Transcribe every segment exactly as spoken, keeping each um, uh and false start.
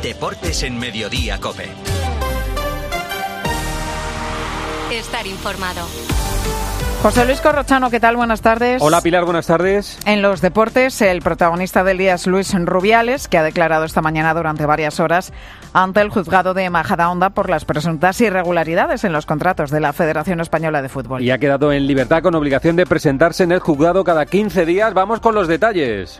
Deportes en Mediodía COPE. Estar informado. José Luis Corrochano, ¿qué tal? Buenas tardes. Hola Pilar, buenas tardes. En los deportes, el protagonista del día es Luis Rubiales, que ha declarado esta mañana durante varias horas ante el juzgado de Majadahonda por las presuntas irregularidades en los contratos de la Federación Española de Fútbol. Y ha quedado en libertad con obligación de presentarse en el juzgado cada quince días. Vamos con los detalles.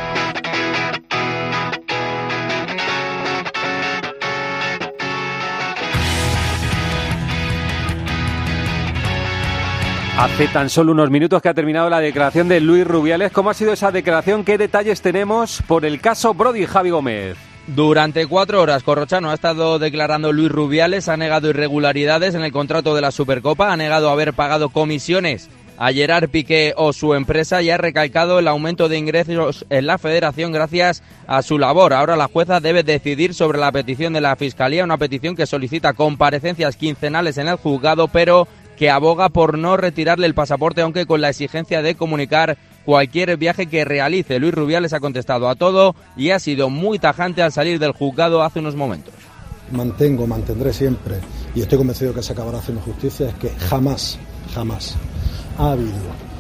Hace tan solo unos minutos que ha terminado la declaración de Luis Rubiales. ¿Cómo ha sido esa declaración? ¿Qué detalles tenemos por el caso Brody, Javi Gómez? Durante cuatro horas, Corrochano, ha estado declarando Luis Rubiales, ha negado irregularidades en el contrato de la Supercopa, ha negado haber pagado comisiones a Gerard Piqué o su empresa y ha recalcado el aumento de ingresos en la federación gracias a su labor. Ahora la jueza debe decidir sobre la petición de la Fiscalía, una petición que solicita comparecencias quincenales en el juzgado, pero que aboga por no retirarle el pasaporte, aunque con la exigencia de comunicar cualquier viaje que realice. Luis Rubiales ha contestado a todo y ha sido muy tajante al salir del juzgado hace unos momentos. Mantengo, mantendré siempre, y estoy convencido que se acabará haciendo justicia, es que jamás, jamás ha habido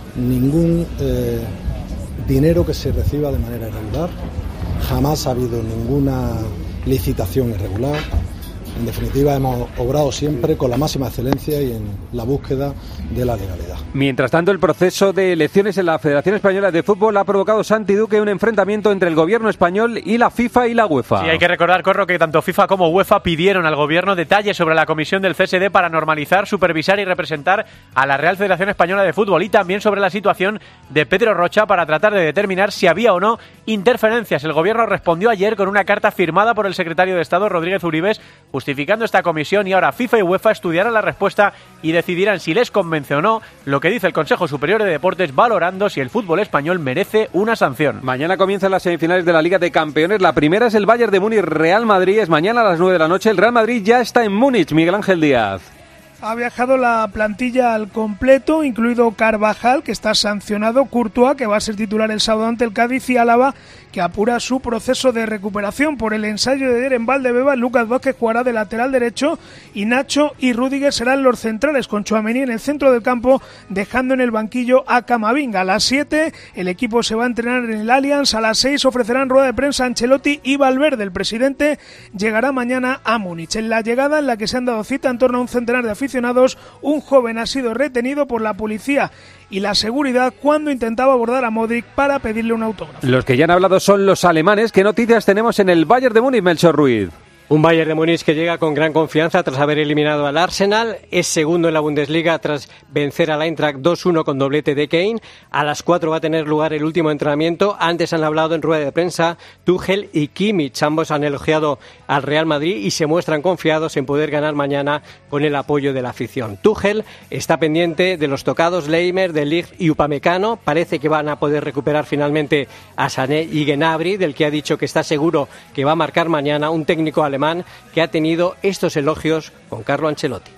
ningún eh, dinero que se reciba de manera irregular, jamás ha habido ninguna licitación irregular. En definitiva, hemos obrado siempre con la máxima excelencia y en la búsqueda de la legalidad. Mientras tanto, el proceso de elecciones en la Federación Española de Fútbol ha provocado, Santi Duque, un enfrentamiento entre el gobierno español y la FIFA y la UEFA. Sí, hay que recordar, Corro, que tanto FIFA como UEFA pidieron al gobierno detalles sobre la comisión del C S D para normalizar, supervisar y representar a la Real Federación Española de Fútbol, y también sobre la situación de Pedro Rocha para tratar de determinar si había o no interferencias. El gobierno respondió ayer con una carta firmada por el secretario de Estado, Rodríguez Uribes, justificando esta comisión, y ahora FIFA y UEFA estudiarán la respuesta y decidirán si les convence o no lo que dice el Consejo Superior de Deportes, valorando si el fútbol español merece una sanción. Mañana comienzan las semifinales de la Liga de Campeones. La primera es el Bayern de Múnich Real Madrid, es mañana a las nueve de la noche. El Real Madrid ya está en Múnich, Miguel Ángel Díaz. Ha viajado la plantilla al completo, incluido Carvajal, que está sancionado, Courtois, que va a ser titular el sábado ante el Cádiz, y Álava, que apura su proceso de recuperación por el ensayo de ayer en Valdebeba. Lucas Vázquez jugará de lateral derecho y Nacho y Rüdiger serán los centrales, con Tchouaméni en el centro del campo, dejando en el banquillo a Camavinga. A las siete el equipo se va a entrenar en el Allianz. A las seis ofrecerán rueda de prensa Ancelotti y Valverde. El presidente llegará mañana a Múnich. En la llegada, en la que se han dado cita en torno a un centenar de aficionados, un joven ha sido retenido por la policía y la seguridad cuando intentaba abordar a Modric para pedirle un autógrafo. Los que ya han hablado son los alemanes. ¿Qué noticias tenemos en el Bayern de Múnich, Melchor Ruiz? Un Bayern de Múnich que llega con gran confianza tras haber eliminado al Arsenal, es segundo en la Bundesliga tras vencer al Eintracht dos uno con doblete de Kane. A las cuatro va a tener lugar el último entrenamiento. Antes han hablado en rueda de prensa Tuchel y Kimmich, ambos han elogiado al Real Madrid y se muestran confiados en poder ganar mañana con el apoyo de la afición. Tuchel está pendiente de los tocados Leimer, De Ligt y Upamecano. Parece que van a poder recuperar finalmente a Sané y Gnabry, del que ha dicho que está seguro que va a marcar mañana. Un técnico alemán que ha tenido estos elogios con Carlo Ancelotti.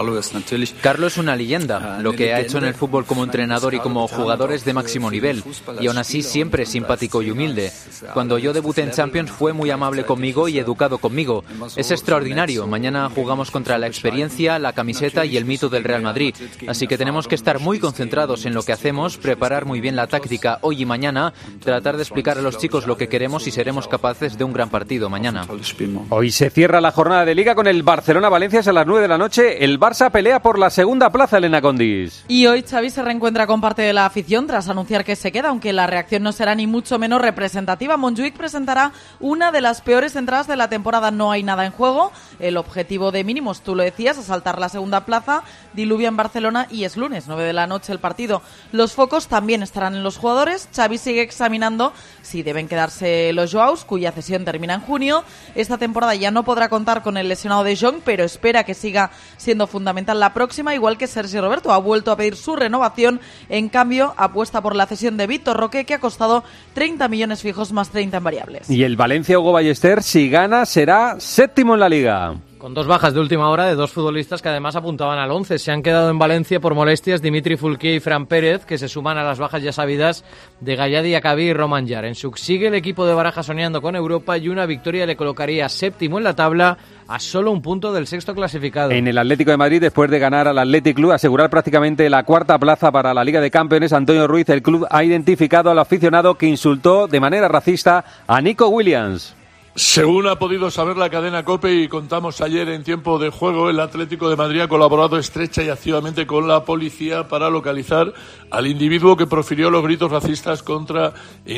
Carlo es una leyenda. Lo que ha hecho en el fútbol como entrenador y como jugador es de máximo nivel, y aún así siempre es simpático y humilde. Cuando yo debuté en Champions fue muy amable conmigo y educado conmigo. Es extraordinario. Mañana jugamos contra la experiencia, la camiseta y el mito del Real Madrid. Así que tenemos que estar muy concentrados en lo que hacemos, preparar muy bien la táctica hoy y mañana, tratar de explicar a los chicos lo que queremos y seremos capaces de un gran partido mañana. Hoy se cierra la jornada de Liga con el Barcelona-Valencia a las nueve de la noche. El Barça pelea por la segunda plaza, Elena Condis. Y hoy Xavi se reencuentra con parte de la afición tras anunciar que se queda, aunque la reacción no será ni mucho menos representativa. Montjuic presentará una de las peores entradas de la temporada. No hay nada en juego. El objetivo de mínimos, tú lo decías, asaltar la segunda plaza. Diluvia en Barcelona y es lunes, nueve de la noche el partido. Los focos también estarán en los jugadores. Xavi sigue examinando si deben quedarse los Joaos, cuya cesión termina en junio. Esta temporada ya no podrá contar con el lesionado de Jong, pero espera que siga siendo fundamental la próxima, igual que Sergio Roberto. Ha vuelto a pedir su renovación. En cambio, apuesta por la cesión de Víctor Roque, que ha costado treinta millones fijos más treinta en variables. Y el Valencia, Hugo Ballester, si gana, será séptimo en la Liga. con dos bajas de última hora de dos futbolistas que además apuntaban al once. Se han quedado en Valencia por molestias Dimitri Fulquier y Fran Pérez, que se suman a las bajas ya sabidas de Galladi, Acabí y Roman Yaremchuk. Sigue el equipo de Baraja soñando con Europa y una victoria le colocaría séptimo en la tabla a solo un punto del sexto clasificado. En el Atlético de Madrid, después de ganar al Athletic Club, asegurar prácticamente la cuarta plaza para la Liga de Campeones, Antonio Ruiz, el club ha identificado al aficionado que insultó de manera racista a Nico Williams. Según ha podido saber la cadena COPE y contamos ayer en tiempo de juego, el Atlético de Madrid ha colaborado estrecha y activamente con la policía para localizar al individuo que profirió los gritos racistas contra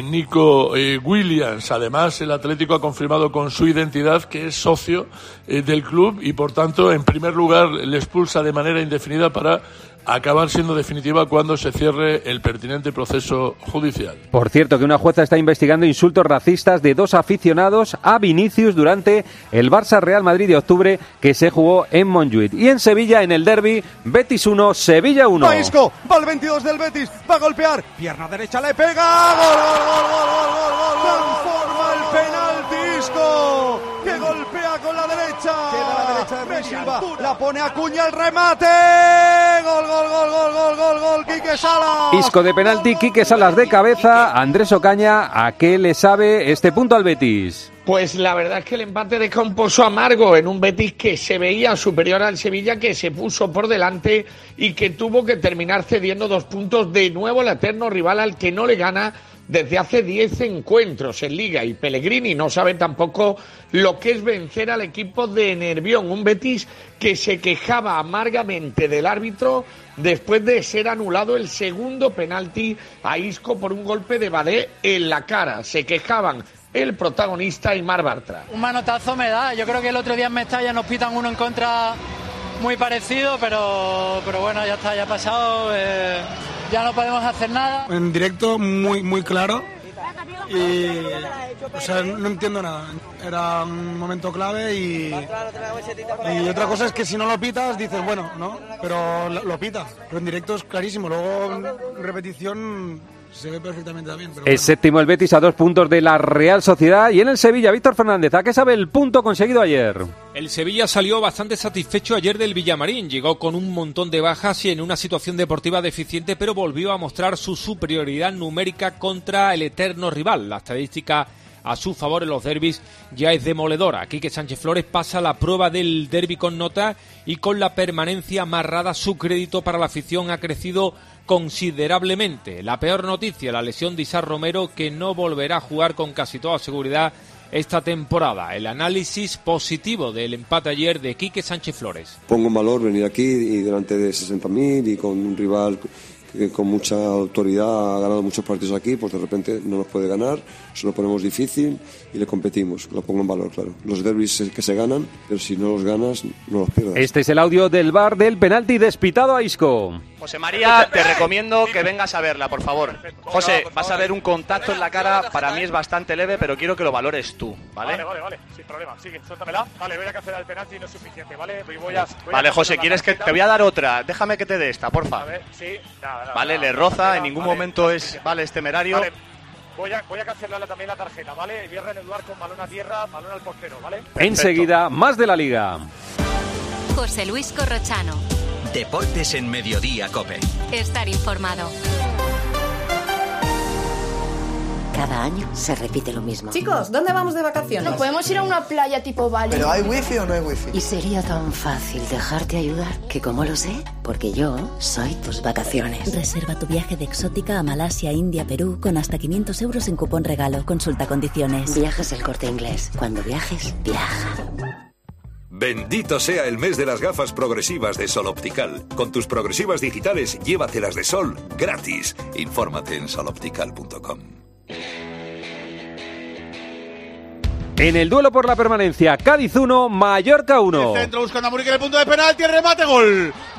Nico eh, Williams. Además, el Atlético ha confirmado con su identidad que es socio eh, del club y, por tanto, en primer lugar, le expulsa de manera indefinida para acabar siendo definitiva cuando se cierre el pertinente proceso judicial. Por cierto, que una jueza está investigando insultos racistas de dos aficionados a Vinicius durante el Barça Real Madrid de octubre que se jugó en Montjuïc. Y en Sevilla, en el derbi, Betis uno, Sevilla uno. Va Isco, va el veintidós del Betis, va a golpear, pierna derecha le pega, gol, gol, gol, gol, gol, gol, transforma el penalti Isco, que golpea con la derecha, queda la derecha de Silva, la pone a Cuña el remate, gol, gol. Gol, gol, gol, gol, gol, gol, Quique Salas. Isco de penalti, Quique Salas de cabeza. Andrés Ocaña, ¿a qué le sabe este punto al Betis? Pues la verdad es que el empate deja un pozo amargo en un Betis que se veía superior al Sevilla, que se puso por delante y que tuvo que terminar cediendo dos puntos de nuevo al eterno rival al que no le gana desde hace diez encuentros en Liga, y Pellegrini no sabe tampoco lo que es vencer al equipo de Nervión, un Betis que se quejaba amargamente del árbitro después de ser anulado el segundo penalti a Isco por un golpe de Badé en la cara. Se quejaban el protagonista y Mar Bartra. Un manotazo me da, yo creo que el otro día en Mestalla nos pitan uno en contra muy parecido, pero, pero bueno, ya está, ya ha pasado, eh, ya no podemos hacer nada. En directo muy muy claro y o sea, no entiendo nada, era un momento clave y, y otra cosa es que si no lo pitas dices bueno, ¿no? Pero lo, lo pita, pero en directo es clarísimo, luego en repetición se ve perfectamente también. Pero es bueno. Séptimo el Betis a dos puntos de la Real Sociedad. Y en el Sevilla, Víctor Fernández, ¿a qué sabe el punto conseguido ayer? El Sevilla salió bastante satisfecho ayer del Villamarín. Llegó con un montón de bajas y en una situación deportiva deficiente, pero volvió a mostrar su superioridad numérica contra el eterno rival. La estadística a su favor en los derbis ya es demoledora. Quique Sánchez Flores pasa la prueba del derbi con nota y con la permanencia amarrada. Su crédito para la afición ha crecido considerablemente. La peor noticia, la lesión de Isar Romero, que no volverá a jugar con casi toda seguridad esta temporada. El análisis positivo del empate ayer de Quique Sánchez Flores. Pongo en valor venir aquí y delante de sesenta mil y con un rival que con mucha autoridad ha ganado muchos partidos aquí, pues de repente no nos puede ganar, se lo ponemos difícil y le competimos, lo pongo en valor, claro. Los derbis que se ganan, pero si no los ganas, no los pierdas. Este es el audio del V A R del penalti despitado a Isco. José María, te recomiendo que vengas a verla, por favor. José, vas a ver un contacto en la cara, para mí es bastante leve, pero quiero que lo valores tú, ¿vale? Vale, vale, vale, sin problema, sigue, suéltamela. Vale, voy a cancelar el penalti, no es suficiente, ¿vale? Voy a, voy vale, a José, ¿quieres que te voy a dar otra? Déjame que te dé esta, porfa. A ver, sí, nada, nada, Vale, nada, le roza, nada, en ningún vale, momento es, vale, es temerario. Vale, voy a, voy a cancelarle también la tarjeta, ¿vale? Y voy a reanudar con balón a tierra, balón al portero, ¿vale? Perfecto. Enseguida, más de la Liga. José Luis Corrochano. Deportes en Mediodía, COPE. Estar informado. Cada año se repite lo mismo. Chicos, ¿dónde vamos de vacaciones? ¿No podemos ir a una playa tipo Bali? ¿Pero hay wifi o no hay wifi? Y sería tan fácil dejarte ayudar que como lo sé, porque yo soy tus vacaciones. Reserva tu viaje de exótica a Malasia, India, Perú con hasta quinientos euros en cupón regalo. Consulta condiciones. Viajes El Corte Inglés. Cuando viajes, viaja. Bendito sea el mes de las gafas progresivas de Sol Optical. Con tus progresivas digitales, llévatelas de sol gratis. Infórmate en sol optical punto com. En el duelo por la permanencia, Cádiz uno, Mallorca uno. El centro buscando a Muriqui en el punto de penalti, el remate, gol.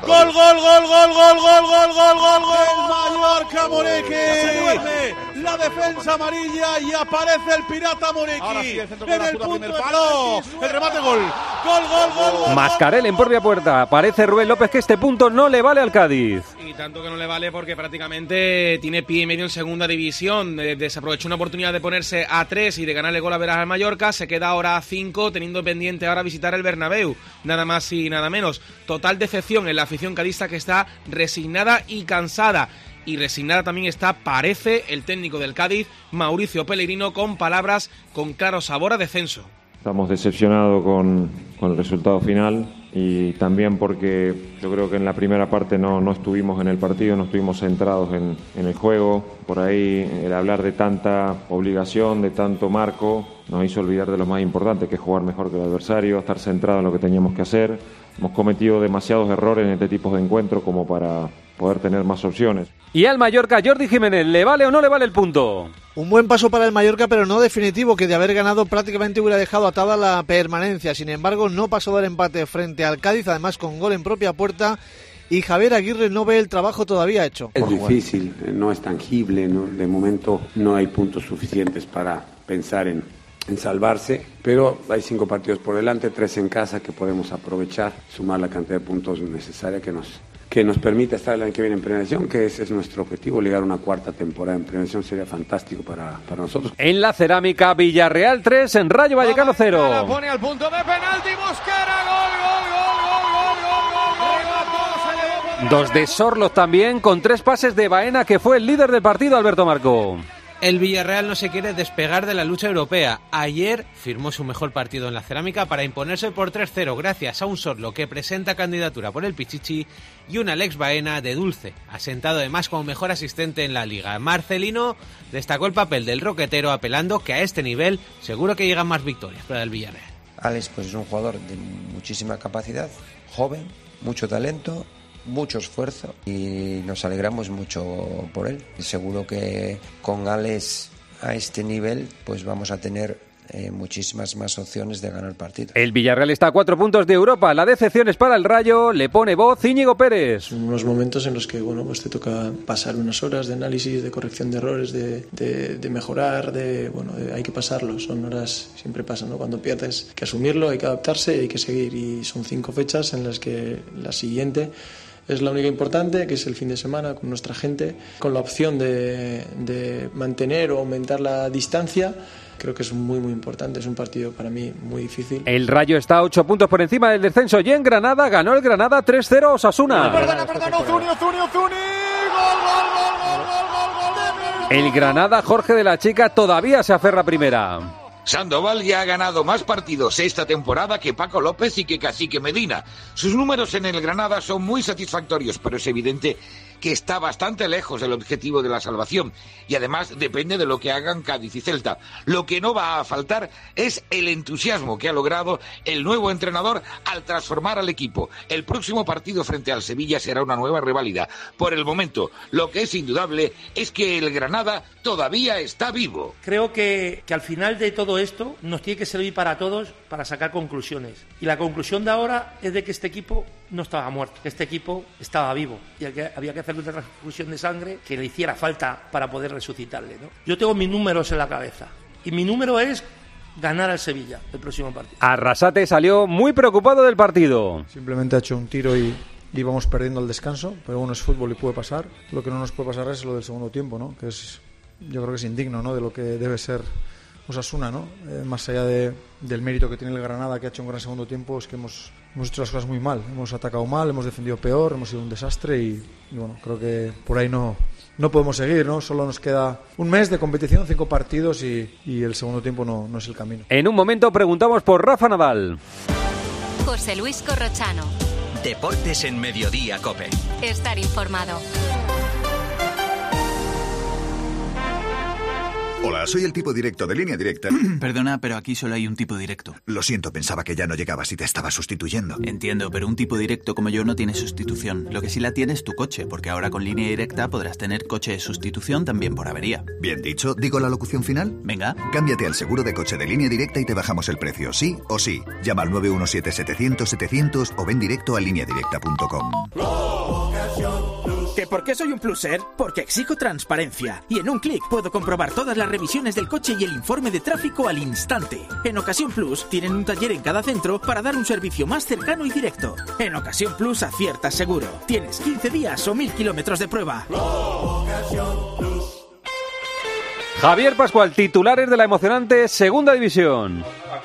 Gol, gol, gol, gol, gol, gol, gol, gol, gol, gol. El Mallorca Morequi. Se duerme la defensa amarilla y aparece el pirata Morequi. Ahora sí, el centro en el punto de palo. El remate, gol. Gol, gol, gol, gol. Mascarel en propia puerta. Parece Rubén López que este punto no le vale al Cádiz. Y tanto que no le vale porque prácticamente tiene pie y medio en segunda división. Desaprovechó una oportunidad de ponerse a tres y de ganarle gol a veras al Mallorca. Se queda ahora a cinco, teniendo pendiente ahora visitar el Bernabéu. Nada más y nada menos. Total decepción en la afición cadista, que está resignada y cansada. Y resignada también está, parece, el técnico del Cádiz, Mauricio Pellegrino, con palabras con claro sabor a descenso. Estamos decepcionados con, con el resultado final y también porque yo creo que en la primera parte no, no estuvimos en el partido, no estuvimos centrados en, en el juego. Por ahí el hablar de tanta obligación, de tanto marco, nos hizo olvidar de lo más importante, que es jugar mejor que el adversario, estar centrado en lo que teníamos que hacer. Hemos cometido demasiados errores en este tipo de encuentros como para poder tener más opciones. Y al Mallorca, Jordi Jiménez, ¿le vale o no le vale el punto? Un buen paso para el Mallorca, pero no definitivo, que de haber ganado prácticamente hubiera dejado atada la permanencia. Sin embargo, no pasó del empate frente al Cádiz, además con gol en propia puerta, y Javier Aguirre no ve el trabajo todavía hecho. Es difícil, no es tangible, ¿no? De momento no hay puntos suficientes para pensar en, en salvarse, pero hay cinco partidos por delante, tres en casa que podemos aprovechar, sumar la cantidad de puntos necesaria que nos... que nos permita estar el año que viene en prevención, que ese es nuestro objetivo, llegar a una cuarta temporada en prevención sería fantástico para, para nosotros. En la Cerámica, Villarreal tres, en Rayo Vallecano cero. La pone al punto de penalti, Mosquera, gol, gol, gol, gol, gol, gol, gol, gol. Dos de Sorlos también, con tres pases de Baena, que fue el líder del partido, Alberto Marco. El Villarreal no se quiere despegar de la lucha europea. Ayer firmó su mejor partido en la Cerámica para imponerse por tres cero gracias a un Sorlo que presenta candidatura por el Pichichi y un Alex Baena de dulce, asentado además como mejor asistente en la Liga. Marcelino destacó el papel del roquetero, apelando que a este nivel seguro que llegan más victorias para el Villarreal. Alex pues es un jugador de muchísima capacidad, joven, mucho talento, mucho esfuerzo y nos alegramos mucho por él. Seguro que con Alex a este nivel pues vamos a tener eh, muchísimas más opciones de ganar partidos. El Villarreal está a cuatro puntos de Europa. La decepción es para el Rayo. Le pone voz Íñigo Pérez. Unos momentos en los que bueno, pues te toca pasar unas horas de análisis, de corrección de errores, de, de, de mejorar, de bueno, de, hay que pasarlo. Son horas, siempre pasan, ¿no? Cuando pierdes hay que asumirlo, hay que adaptarse y hay que seguir. Y son cinco fechas en las que la siguiente es la única importante, que es el fin de semana con nuestra gente, con la opción de, de mantener o aumentar la distancia. Creo que es muy muy importante, es un partido para mí muy difícil. El Rayo está a ocho puntos por encima del descenso y en Granada ganó el Granada tres cero a Osasuna. Perdona, perdona, Ozuni, Ozuni, Ozuni. Gol, gol, gol, gol, gol, gol, gol. El Granada, Jorge de la Chica, todavía se aferra a primera. Sandoval ya ha ganado más partidos esta temporada que Paco López y que Cacique Medina. Sus números en el Granada son muy satisfactorios, pero es evidente que está bastante lejos del objetivo de la salvación y además depende de lo que hagan Cádiz y Celta. Lo que no va a faltar es el entusiasmo que ha logrado el nuevo entrenador al transformar al equipo. El próximo partido frente al Sevilla será una nueva reválida. Por el momento, lo que es indudable es que el Granada todavía está vivo. Creo que, que al final de todo esto nos tiene que servir para todos para sacar conclusiones. Y la conclusión de ahora es de que este equipo no estaba muerto, que este equipo estaba vivo y había que hacer una transfusión de sangre que le hiciera falta para poder resucitarle, ¿no? Yo tengo mis números en la cabeza y mi número es ganar al Sevilla el próximo partido. Arrasate salió muy preocupado del partido. Simplemente ha hecho un tiro y íbamos perdiendo el descanso, pero bueno, es fútbol y puede pasar. Lo que no nos puede pasar es lo del segundo tiempo, ¿no? Que es, yo creo que es indigno, ¿no? De lo que debe ser Osasuna, ¿no? Eh, más allá de, del mérito que tiene el Granada, que ha hecho un gran segundo tiempo, es que hemos, hemos hecho las cosas muy mal. Hemos atacado mal, hemos defendido peor, hemos sido un desastre y, y bueno, creo que por ahí no, no podemos seguir, ¿no? Solo nos queda un mes de competición, cinco partidos y, y el segundo tiempo no, no es el camino. En un momento preguntamos por Rafa Nadal. José Luis Corrochano. Deportes en Mediodía COPE. Estar informado. Hola, soy el tipo directo de Línea Directa. Perdona, pero aquí solo hay un tipo directo. Lo siento, pensaba que ya no llegabas y te estaba sustituyendo. Entiendo, pero un tipo directo como yo no tiene sustitución. Lo que sí la tiene es tu coche, porque ahora con Línea Directa podrás tener coche de sustitución también por avería. Bien dicho, ¿digo la locución final? Venga. Cámbiate al seguro de coche de Línea Directa y te bajamos el precio, sí o sí. Llama al nueve uno siete setecientos setecientos o ven directo a línea directa punto com. ¿Que por qué soy un pluser? Porque exijo transparencia. Y en un clic puedo comprobar todas las revisiones del coche y el informe de tráfico al instante. En Ocasión Plus tienen un taller en cada centro para dar un servicio más cercano y directo. En Ocasión Plus aciertas seguro. Tienes quince días o mil kilómetros de prueba. Javier Pascual, titulares de la emocionante Segunda División.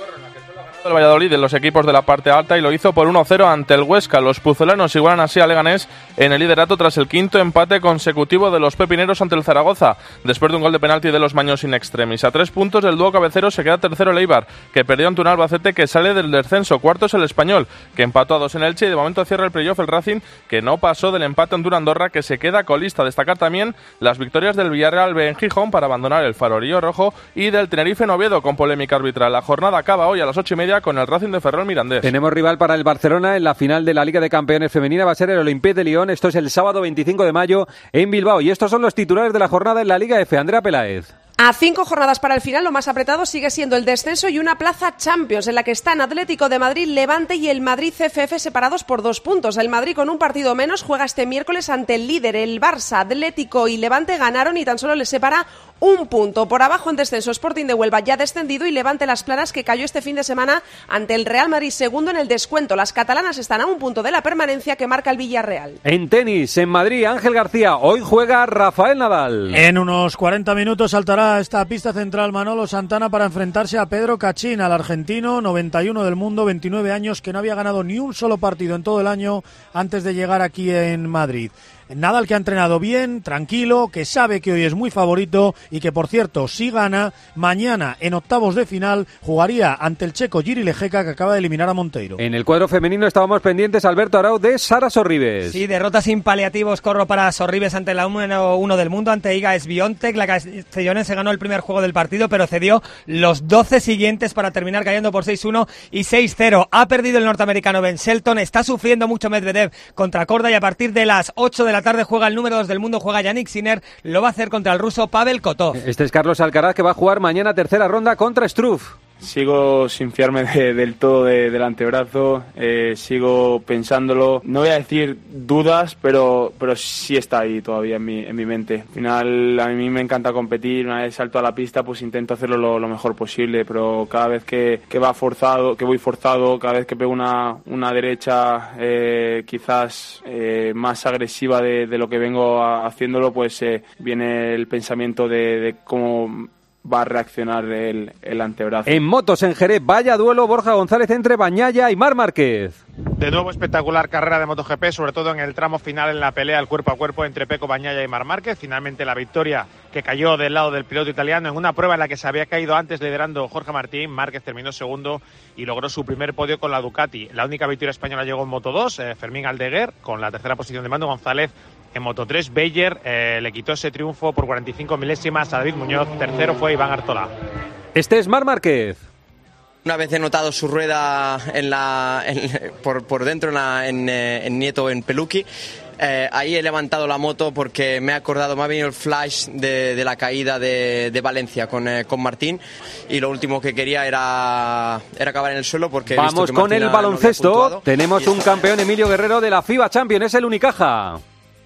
El Valladolid en los equipos de la parte alta y lo hizo por uno cero ante el Huesca. Los pucelanos igualan así a Leganés en el liderato tras el quinto empate consecutivo de los pepineros ante el Zaragoza, después de un gol de penalti de los maños in extremis. A tres puntos del dúo cabecero se queda tercero el Eibar, que perdió ante un Albacete que sale del descenso. Cuarto es el Español, que empató a dos en Elche y de momento cierra el playoff el Racing, que no pasó del empate ante un Andorra, que se queda colista. Destacar también las victorias del Villarreal B en Gijón para abandonar el farorillo rojo y del Tenerife en Oviedo con polémica arbitral. La jornada acaba hoy a las ocho y media con el Racing de Ferrol Mirandés. Tenemos rival para el Barcelona en la final de la Liga de Campeones femenina, va a ser el Olympique de Lyon. Esto es el sábado veinticinco de mayo en Bilbao y estos son los titulares de la jornada en la Liga F. Andrea Peláez. A cinco jornadas para el final, lo más apretado sigue siendo el descenso y una plaza Champions, en la que están Atlético de Madrid, Levante y el Madrid C F F separados por dos puntos. El Madrid, con un partido menos, juega este miércoles ante el líder. El Barça, Atlético y Levante ganaron y tan solo les separa un punto. Por abajo en descenso, Sporting de Huelva ya descendido y Levante Las Planas, que cayó este fin de semana ante el Real Madrid, segundo en el descuento. Las catalanas están a un punto de la permanencia que marca el Villarreal. En tenis, en Madrid, Ángel García, hoy juega Rafael Nadal. En unos cuarenta minutos saltará esta pista central Manolo Santana para enfrentarse a Pedro Cachín, al argentino, noventa y uno del mundo, veintinueve años, que no había ganado ni un solo partido en todo el año antes de llegar aquí en Madrid. Nadal, que ha entrenado bien, tranquilo, que sabe que hoy es muy favorito y que, por cierto, si gana, mañana en octavos de final jugaría ante el checo Jiri Lejeka, que acaba de eliminar a Monteiro. En el cuadro femenino estábamos pendientes, Alberto Arau, de Sara Sorribes. Sí, derrota sin paliativos, corro para Sorribes ante la número uno del mundo, ante Iga Swiatek. La castellonense ganó el primer juego del partido, pero cedió los doce siguientes para terminar cayendo por seis uno y seis cero. Ha perdido el norteamericano Ben Shelton, está sufriendo mucho Medvedev contra Korda y a partir de las ocho de la tarde juega el número dos del mundo, juega Yannick Sinner, lo va a hacer contra el ruso Pavel Kotov. Este es Carlos Alcaraz, que va a jugar mañana tercera ronda contra Struff. Sigo sin fiarme de, del todo de, del antebrazo, eh, sigo pensándolo, no voy a decir dudas, pero pero sí está ahí todavía en mi, en mi mente. Al final a mí me encanta competir, una vez salto a la pista pues intento hacerlo lo, lo mejor posible, pero cada vez que, que va forzado, que voy forzado, cada vez que pego una, una derecha eh, quizás eh, más agresiva de, de lo que vengo a, haciéndolo, pues eh, viene el pensamiento de, de cómo va a reaccionar el, el antebrazo. En motos en Jerez, vaya duelo Borja González entre Bañaya y Marc Márquez. De nuevo espectacular carrera de MotoGP, sobre todo en el tramo final en la pelea al cuerpo a cuerpo entre Pecco Bagnaia y Marc Márquez. Finalmente la victoria que cayó del lado del piloto italiano en una prueba en la que se había caído antes liderando Jorge Martín. Márquez terminó segundo y logró su primer podio con la Ducati. La única victoria española llegó en Moto dos, eh, Fermín Aldeguer, con la tercera posición de Mando González. En Moto tres, Beyer eh, le quitó ese triunfo por cuarenta y cinco milésimas a David Muñoz. Tercero fue Iván Artola. Este es Marc Márquez. Una vez he notado su rueda en la, en, por, por dentro en, la, en, en Nieto, en Peluqui, eh, ahí he levantado la moto porque me he acordado, me ha venido el flash de, de la caída de, de Valencia con, eh, con Martín, y lo último que quería era, era acabar en el suelo porque he Vamos visto que con Martín el no baloncesto. Tenemos un campeón, Emilio Guerrero, de la FIBA Champions, es el Unicaja.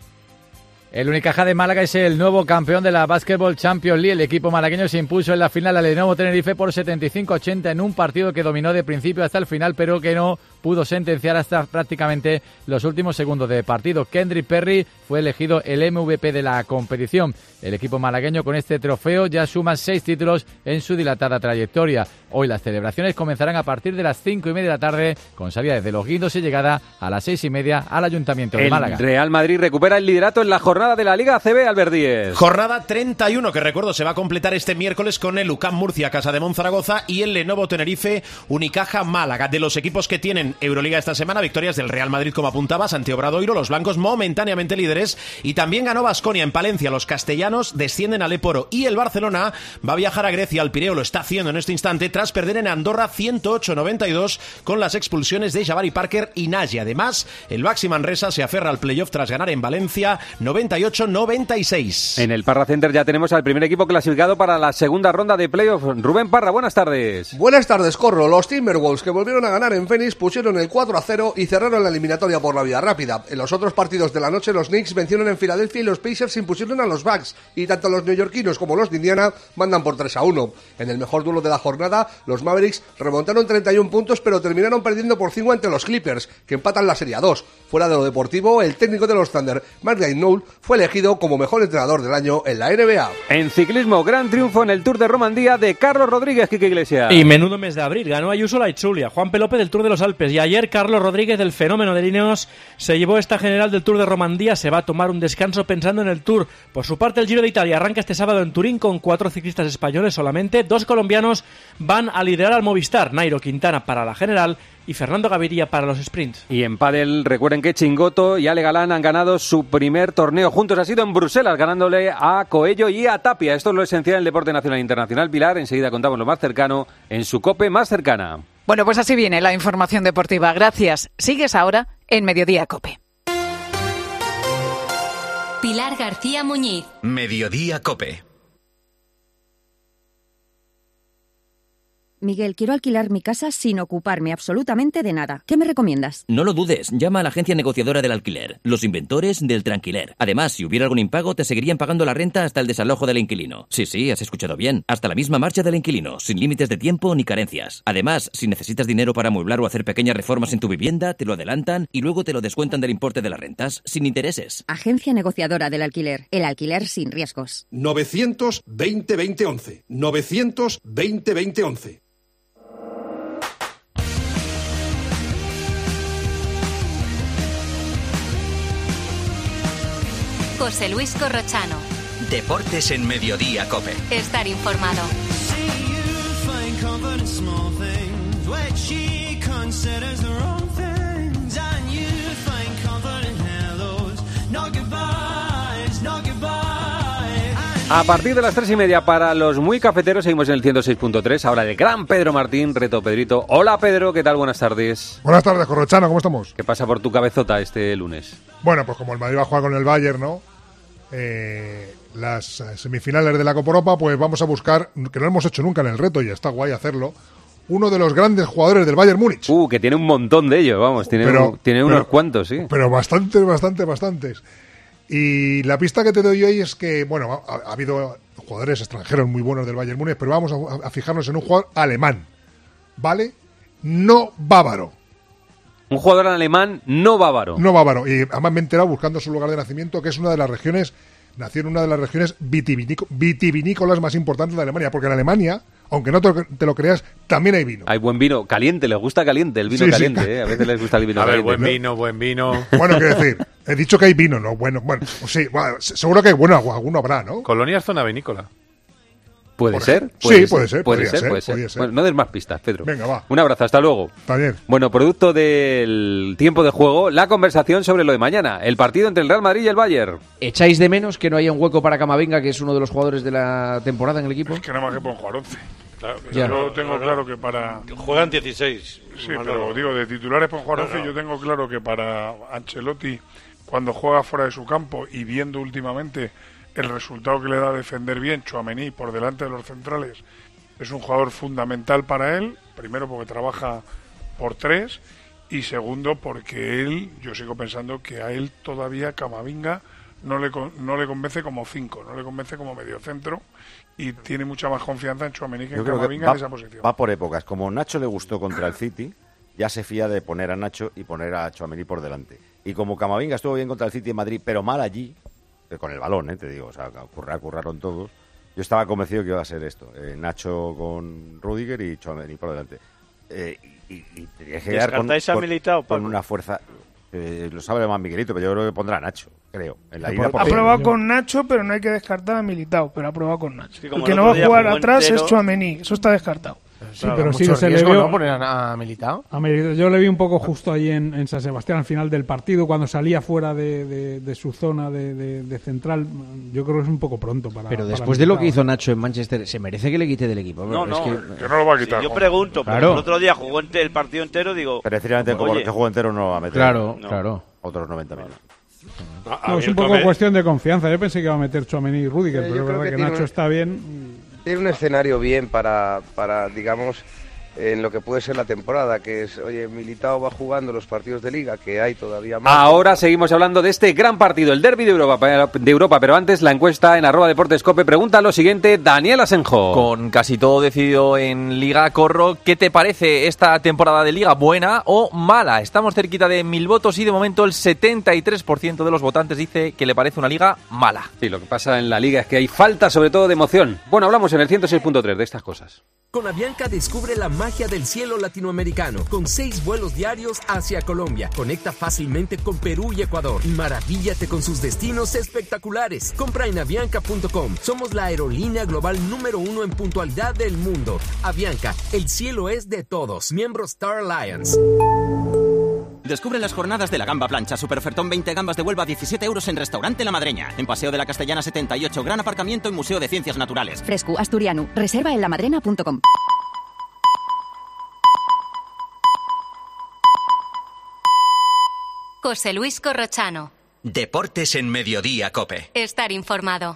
El Unicaja de Málaga es el nuevo campeón de la Basketball Champions League. El equipo malagueño se impuso en la final al Lenovo Tenerife por setenta y cinco a ochenta en un partido que dominó de principio hasta el final, pero que no pudo sentenciar hasta prácticamente los últimos segundos de partido. Kendrick Perry fue elegido el M V P de la competición. El equipo malagueño con este trofeo ya suma seis títulos en su dilatada trayectoria. Hoy las celebraciones comenzarán a partir de las cinco y media de la tarde, con salida desde Los Guindos y llegada a las seis y media al Ayuntamiento de el Málaga. Real Madrid recupera el liderato en la jornada de la Liga A C B, Albert Díez. Jornada treinta y uno, que recuerdo se va a completar este miércoles con el U C A M Murcia, Casa de Monzaragoza, y el Lenovo Tenerife, Unicaja Málaga. De los equipos que tienen En Euroliga esta semana, victorias del Real Madrid, como apuntabas, ante Obradoiro, los blancos momentáneamente líderes, y también ganó Baskonia en Palencia. Los castellanos descienden al Leporo y el Barcelona va a viajar a Grecia. El Pireo lo está haciendo en este instante tras perder en Andorra ciento ocho a noventa y dos con las expulsiones de Jabari Parker y Nagy. Además, el Baxi Manresa se aferra al playoff tras ganar en Valencia noventa y ocho a noventa y seis. En el Parra Center ya tenemos al primer equipo clasificado para la segunda ronda de playoff. Rubén Parra, buenas tardes. Buenas tardes, Corro. Los Timberwolves, que volvieron a ganar en Phoenix, pusieron el cuatro a cero y cerraron la eliminatoria por la vía rápida. En los otros partidos de la noche, los Knicks vencieron en Filadelfia y los Pacers se impusieron a los Bucks, y tanto los neoyorquinos como los de Indiana mandan por tres a uno. En el mejor duelo de la jornada, los Mavericks remontaron treinta y un puntos, pero terminaron perdiendo por cinco ante los Clippers, que empatan la serie a dos. Fuera de lo deportivo, el técnico de los Thunder, Mike D'Antoni, fue elegido como mejor entrenador del año en la N B A. En ciclismo, gran triunfo en el Tour de Romandía de Carlos Rodríguez, Quique Iglesias. Y menudo mes de abril, ganó Ayuso la Itzulia, Juan Pelópez del Tour de los Alpes, y ayer Carlos Rodríguez del Fenómeno de Ineos se llevó esta general del Tour de Romandía. Se va a tomar un descanso pensando en el Tour. Por su parte, el Giro de Italia arranca este sábado en Turín con cuatro ciclistas españoles solamente. Dos colombianos van a liderar al Movistar, Nairo Quintana para la general y Fernando Gaviria para los sprints. Y en pádel, recuerden que Chingoto y Ale Galán han ganado su primer torneo juntos. Ha sido en Bruselas, ganándole a Coello y a Tapia. Esto es lo esencial en el deporte nacional e internacional. Pilar, enseguida contamos lo más cercano en su COPE más cercana. Bueno, pues así viene la información deportiva. Gracias. Sigues ahora en Mediodía COPE. Pilar García Muñiz. Mediodía COPE. Miguel, quiero alquilar mi casa sin ocuparme absolutamente de nada. ¿Qué me recomiendas? No lo dudes, llama a la agencia negociadora del alquiler, los inventores del tranquiler. Además, si hubiera algún impago, te seguirían pagando la renta hasta el desalojo del inquilino. Sí, sí, has escuchado bien. Hasta la misma marcha del inquilino, sin límites de tiempo ni carencias. Además, si necesitas dinero para amueblar o hacer pequeñas reformas en tu vivienda, te lo adelantan y luego te lo descuentan del importe de las rentas, sin intereses. Agencia negociadora del alquiler, el alquiler sin riesgos. novecientos veinte veinte once. novecientos veinte veinte once. José Luis Corrochano. Deportes en Mediodía COPE. Estar informado. A partir de las tres y media para los muy cafeteros seguimos en el ciento seis punto tres. Ahora el gran Pedro Martín, reto Pedrito. Hola Pedro, ¿qué tal? Buenas tardes. Buenas tardes, Corrochano, ¿cómo estamos? ¿Qué pasa por tu cabezota este lunes? Bueno, pues como el Madrid va a jugar con el Bayern, ¿no? Eh, las semifinales de la Copa Europa, pues vamos a buscar, que no lo hemos hecho nunca en el reto y está guay hacerlo, uno de los grandes jugadores del Bayern Múnich. Uh, que tiene un montón de ellos, vamos, tiene, pero, un, tiene unos pero, cuantos, sí. Pero bastantes, bastantes, bastantes. Y la pista que te doy hoy es que, bueno, ha, ha habido jugadores extranjeros muy buenos del Bayern Múnich, pero vamos a, a fijarnos en un jugador alemán, ¿vale? No bávaro. Un jugador alemán no bávaro. No bávaro. Y además me he enterado buscando su lugar de nacimiento, que es una de las regiones, nació en una de las regiones vitivinico, vitivinícolas más importantes de Alemania, porque en Alemania, aunque no te, te lo creas, también hay vino. Hay buen vino, caliente, les gusta caliente, el vino sí, caliente, sí. ¿eh? A veces les gusta el vino a caliente. A ver, buen vino, buen vino. Bueno, quiero decir, he dicho que hay vino, ¿no? Bueno, bueno, sí, bueno, seguro que hay, bueno, alguno habrá, ¿no? Colonia es zona vinícola. ¿Puede Por ser? ¿Puede sí, ser, puede ser, puede ser, ser, puede ser. ser. Bueno, no des más pistas, Pedro. Venga, va. Un abrazo, hasta luego. Está bien. Bueno, producto del tiempo de juego, la conversación sobre lo de mañana, el partido entre el Real Madrid y el Bayern. ¿Echáis de menos que no haya un hueco para Camavinga, que es uno de los jugadores de la temporada en el equipo? Es que nada más que pueden jugar once. Claro, ya. Yo tengo claro que para... Juegan dieciséis. Sí, pero digo, de titulares pueden jugar once, yo tengo claro que para Ancelotti, cuando juega fuera de su campo y viendo últimamente el resultado que le da defender bien Tchouaméni por delante de los centrales, es un jugador fundamental para él, primero porque trabaja por tres y segundo porque él, yo sigo pensando que a él todavía Camavinga no le no le convence como cinco, no le convence como mediocentro y tiene mucha más confianza en Tchouaméni que en Camavinga va, en esa posición. Va por épocas, como Nacho le gustó contra el City, ya se fía de poner a Nacho y poner a Tchouaméni por delante. Y como Camavinga estuvo bien contra el City en Madrid, pero mal allí, con el balón, ¿eh? Te digo, o sea, currar, curraron todos. Yo estaba convencido que iba a ser esto, eh, Nacho con Rudiger y Tchouaméni por delante. Eh, y, y tenía que llegar con, a con, Militao, con una fuerza, eh, lo sabe más Miguelito, pero yo creo que pondrá a Nacho, creo. En la ida ha probado con Nacho, pero no hay que descartar a Militao, pero ha probado con Nacho. Sí, el que no va a jugar atrás entero, es Tchouaméni, eso está descartado. Sí, claro, pero sí, se riesgo, le vio, ¿no? Poner a, a Militao. A Militao. Yo le vi un poco justo ahí en, en San Sebastián al final del partido, cuando salía fuera de, de, de su zona de, de, de central. Yo creo que es un poco pronto para. Pero después para de lo que hizo Nacho en Manchester, ¿se merece que le quite del equipo? No, no, es que, que no lo va a quitar. Sí, yo pregunto, claro. pero el otro día jugó el partido entero, digo. Precisamente como que jugó entero no va a meter. Claro, no. claro. Otros noventa mil. No, es un poco me... cuestión de confianza. Yo pensé que iba a meter Tchouaméni y Rüdiger, sí, pero es verdad que, que Nacho un... está bien. Tiene un escenario bien para, para, digamos, en lo que puede ser la temporada, que es, oye, Militao va jugando los partidos de Liga, que hay todavía más. Ahora seguimos hablando de este gran partido, el Derbi de Europa, de Europa, pero antes la encuesta en arroba deportescope pregunta lo siguiente, Daniel Asenjo. Con casi todo decidido en Liga, Corro, ¿qué te parece esta temporada de Liga, buena o mala? Estamos cerquita de mil votos y de momento el setenta y tres por ciento de los votantes dice que le parece una Liga mala. Sí, lo que pasa en la Liga es que hay falta sobre todo de emoción. Bueno, hablamos en el ciento seis punto tres de estas cosas. Con Avianca descubre la magia del cielo latinoamericano, con seis vuelos diarios hacia Colombia. Conecta fácilmente con Perú y Ecuador. Y maravíllate con sus destinos espectaculares. Compra en avianca punto com. Somos la aerolínea global número uno en puntualidad del mundo. Avianca, el cielo es de todos. Miembro Star Alliance. Descubre las jornadas de la gamba plancha. Super ofertón veinte gambas de Huelva a diecisiete euros en Restaurante La Madreña. En Paseo de la Castellana setenta y ocho. Gran aparcamiento en Museo de Ciencias Naturales. Fresco, asturiano. Reserva en lamadrena punto com. José Luis Corrochano. Deportes en Mediodía COPE. Estar informado.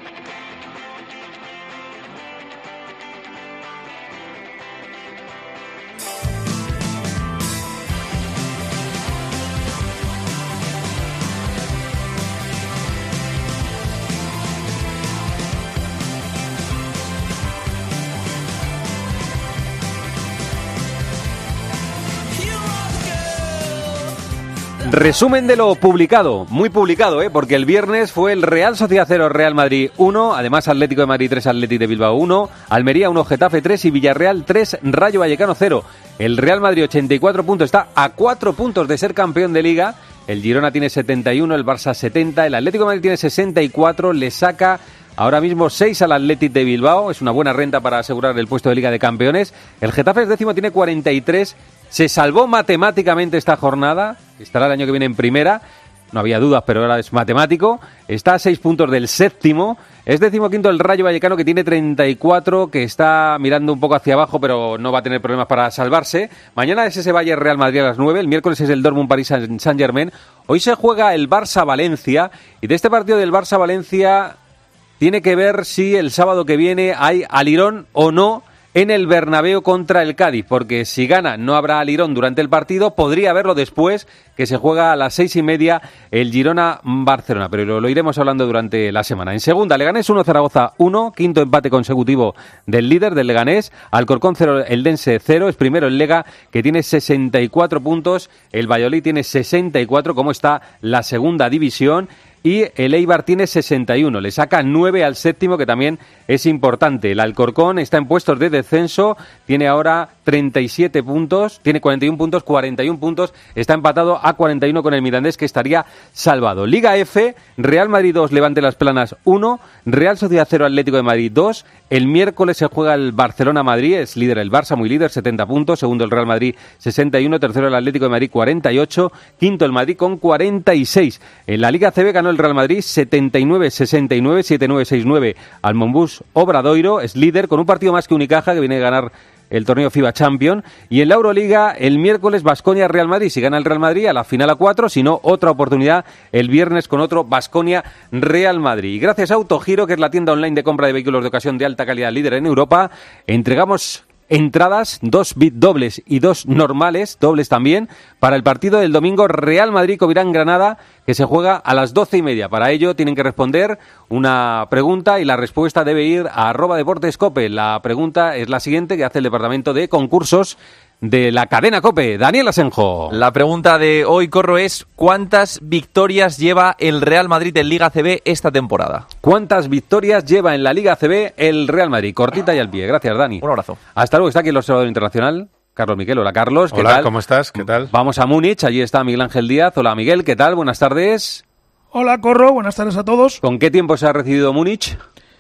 Resumen de lo publicado, muy publicado, ¿eh? Porque el viernes fue el Real Sociedad cero, Real Madrid uno, además Atlético de Madrid tres, Atlético de Bilbao uno, Almería uno, Getafe tres y Villarreal tres, Rayo Vallecano cero. El Real Madrid ochenta y cuatro puntos, está a cuatro puntos de ser campeón de Liga, el Girona tiene setenta y uno, el Barça setenta, el Atlético de Madrid tiene sesenta y cuatro, le saca ahora mismo seis al Atlético de Bilbao, es una buena renta para asegurar el puesto de Liga de Campeones. El Getafe es décimo, tiene cuarenta y tres, se salvó matemáticamente esta jornada, estará el año que viene en primera, no había dudas, pero ahora es matemático, está a seis puntos del séptimo, es decimoquinto el Rayo Vallecano que tiene treinta y cuatro, que está mirando un poco hacia abajo, pero no va a tener problemas para salvarse. Mañana es ese Bayern Real Madrid a las nueve, el miércoles es el Dortmund París Saint-Germain, hoy se juega el Barça Valencia, y de este partido del Barça Valencia tiene que ver si el sábado que viene hay alirón o no en el Bernabéu contra el Cádiz, porque si gana no habrá alirón durante el partido, podría haberlo después, que se juega a las seis y media el Girona-Barcelona, pero lo, lo iremos hablando durante la semana. En segunda, Leganés uno, Zaragoza uno, quinto empate consecutivo del líder, del Leganés, Alcorcón cero, Eldense cero, es primero el Lega, que tiene sesenta y cuatro puntos, el Valladolid tiene sesenta y cuatro, como está la segunda división, y el Eibar tiene sesenta y uno, le saca nueve al séptimo, que también es importante. El Alcorcón está en puestos de descenso, tiene ahora treinta y siete puntos, tiene cuarenta y uno puntos, cuarenta y uno puntos, está empatado a cuarenta y uno con el Mirandés, que estaría salvado. Liga F, Real Madrid dos, Levante Las Planas uno, Real Sociedad cero, Atlético de Madrid dos, el miércoles se juega el Barcelona-Madrid, es líder el Barça, muy líder, setenta puntos, segundo el Real Madrid sesenta y uno, tercero el Atlético de Madrid cuarenta y ocho, quinto el Madrid con cuarenta y seis. En la Liga C B ganó el Real Madrid setenta y nueve sesenta y nueve, setenta y nueve sesenta y nueve al Monbus Obradoiro, es líder con un partido más que Unicaja, que viene a ganar el torneo FIBA Champion, y en la Euroliga el miércoles Baskonia-Real Madrid, si gana el Real Madrid a la final a cuatro, si no otra oportunidad el viernes con otro Baskonia-Real Madrid. Y gracias a Autogiro, que es la tienda online de compra de vehículos de ocasión de alta calidad líder en Europa, entregamos entradas, dos bit dobles y dos normales, dobles también, para el partido del domingo Real Madrid-Covirán-Granada, que se juega a las doce y media. Para ello tienen que responder una pregunta y la respuesta debe ir a arroba deportescope. La pregunta es la siguiente, que hace el departamento de concursos de la cadena COPE. Daniel Asenjo. La pregunta de hoy, Corro, es ¿cuántas victorias lleva el Real Madrid en Liga C B esta temporada? ¿Cuántas victorias lleva en la Liga C B el Real Madrid? Cortita y al pie. Gracias, Dani. Un abrazo. Hasta luego. Está aquí el observador internacional, Carlos Miquel. Hola, Carlos. ¿Qué Hola, tal? ¿cómo estás? ¿Qué tal? Vamos a Múnich. Allí está Miguel Ángel Díaz. Hola, Miguel. ¿Qué tal? Buenas tardes. Hola, Corro. Buenas tardes a todos. ¿Con qué tiempo se ha recibido Múnich?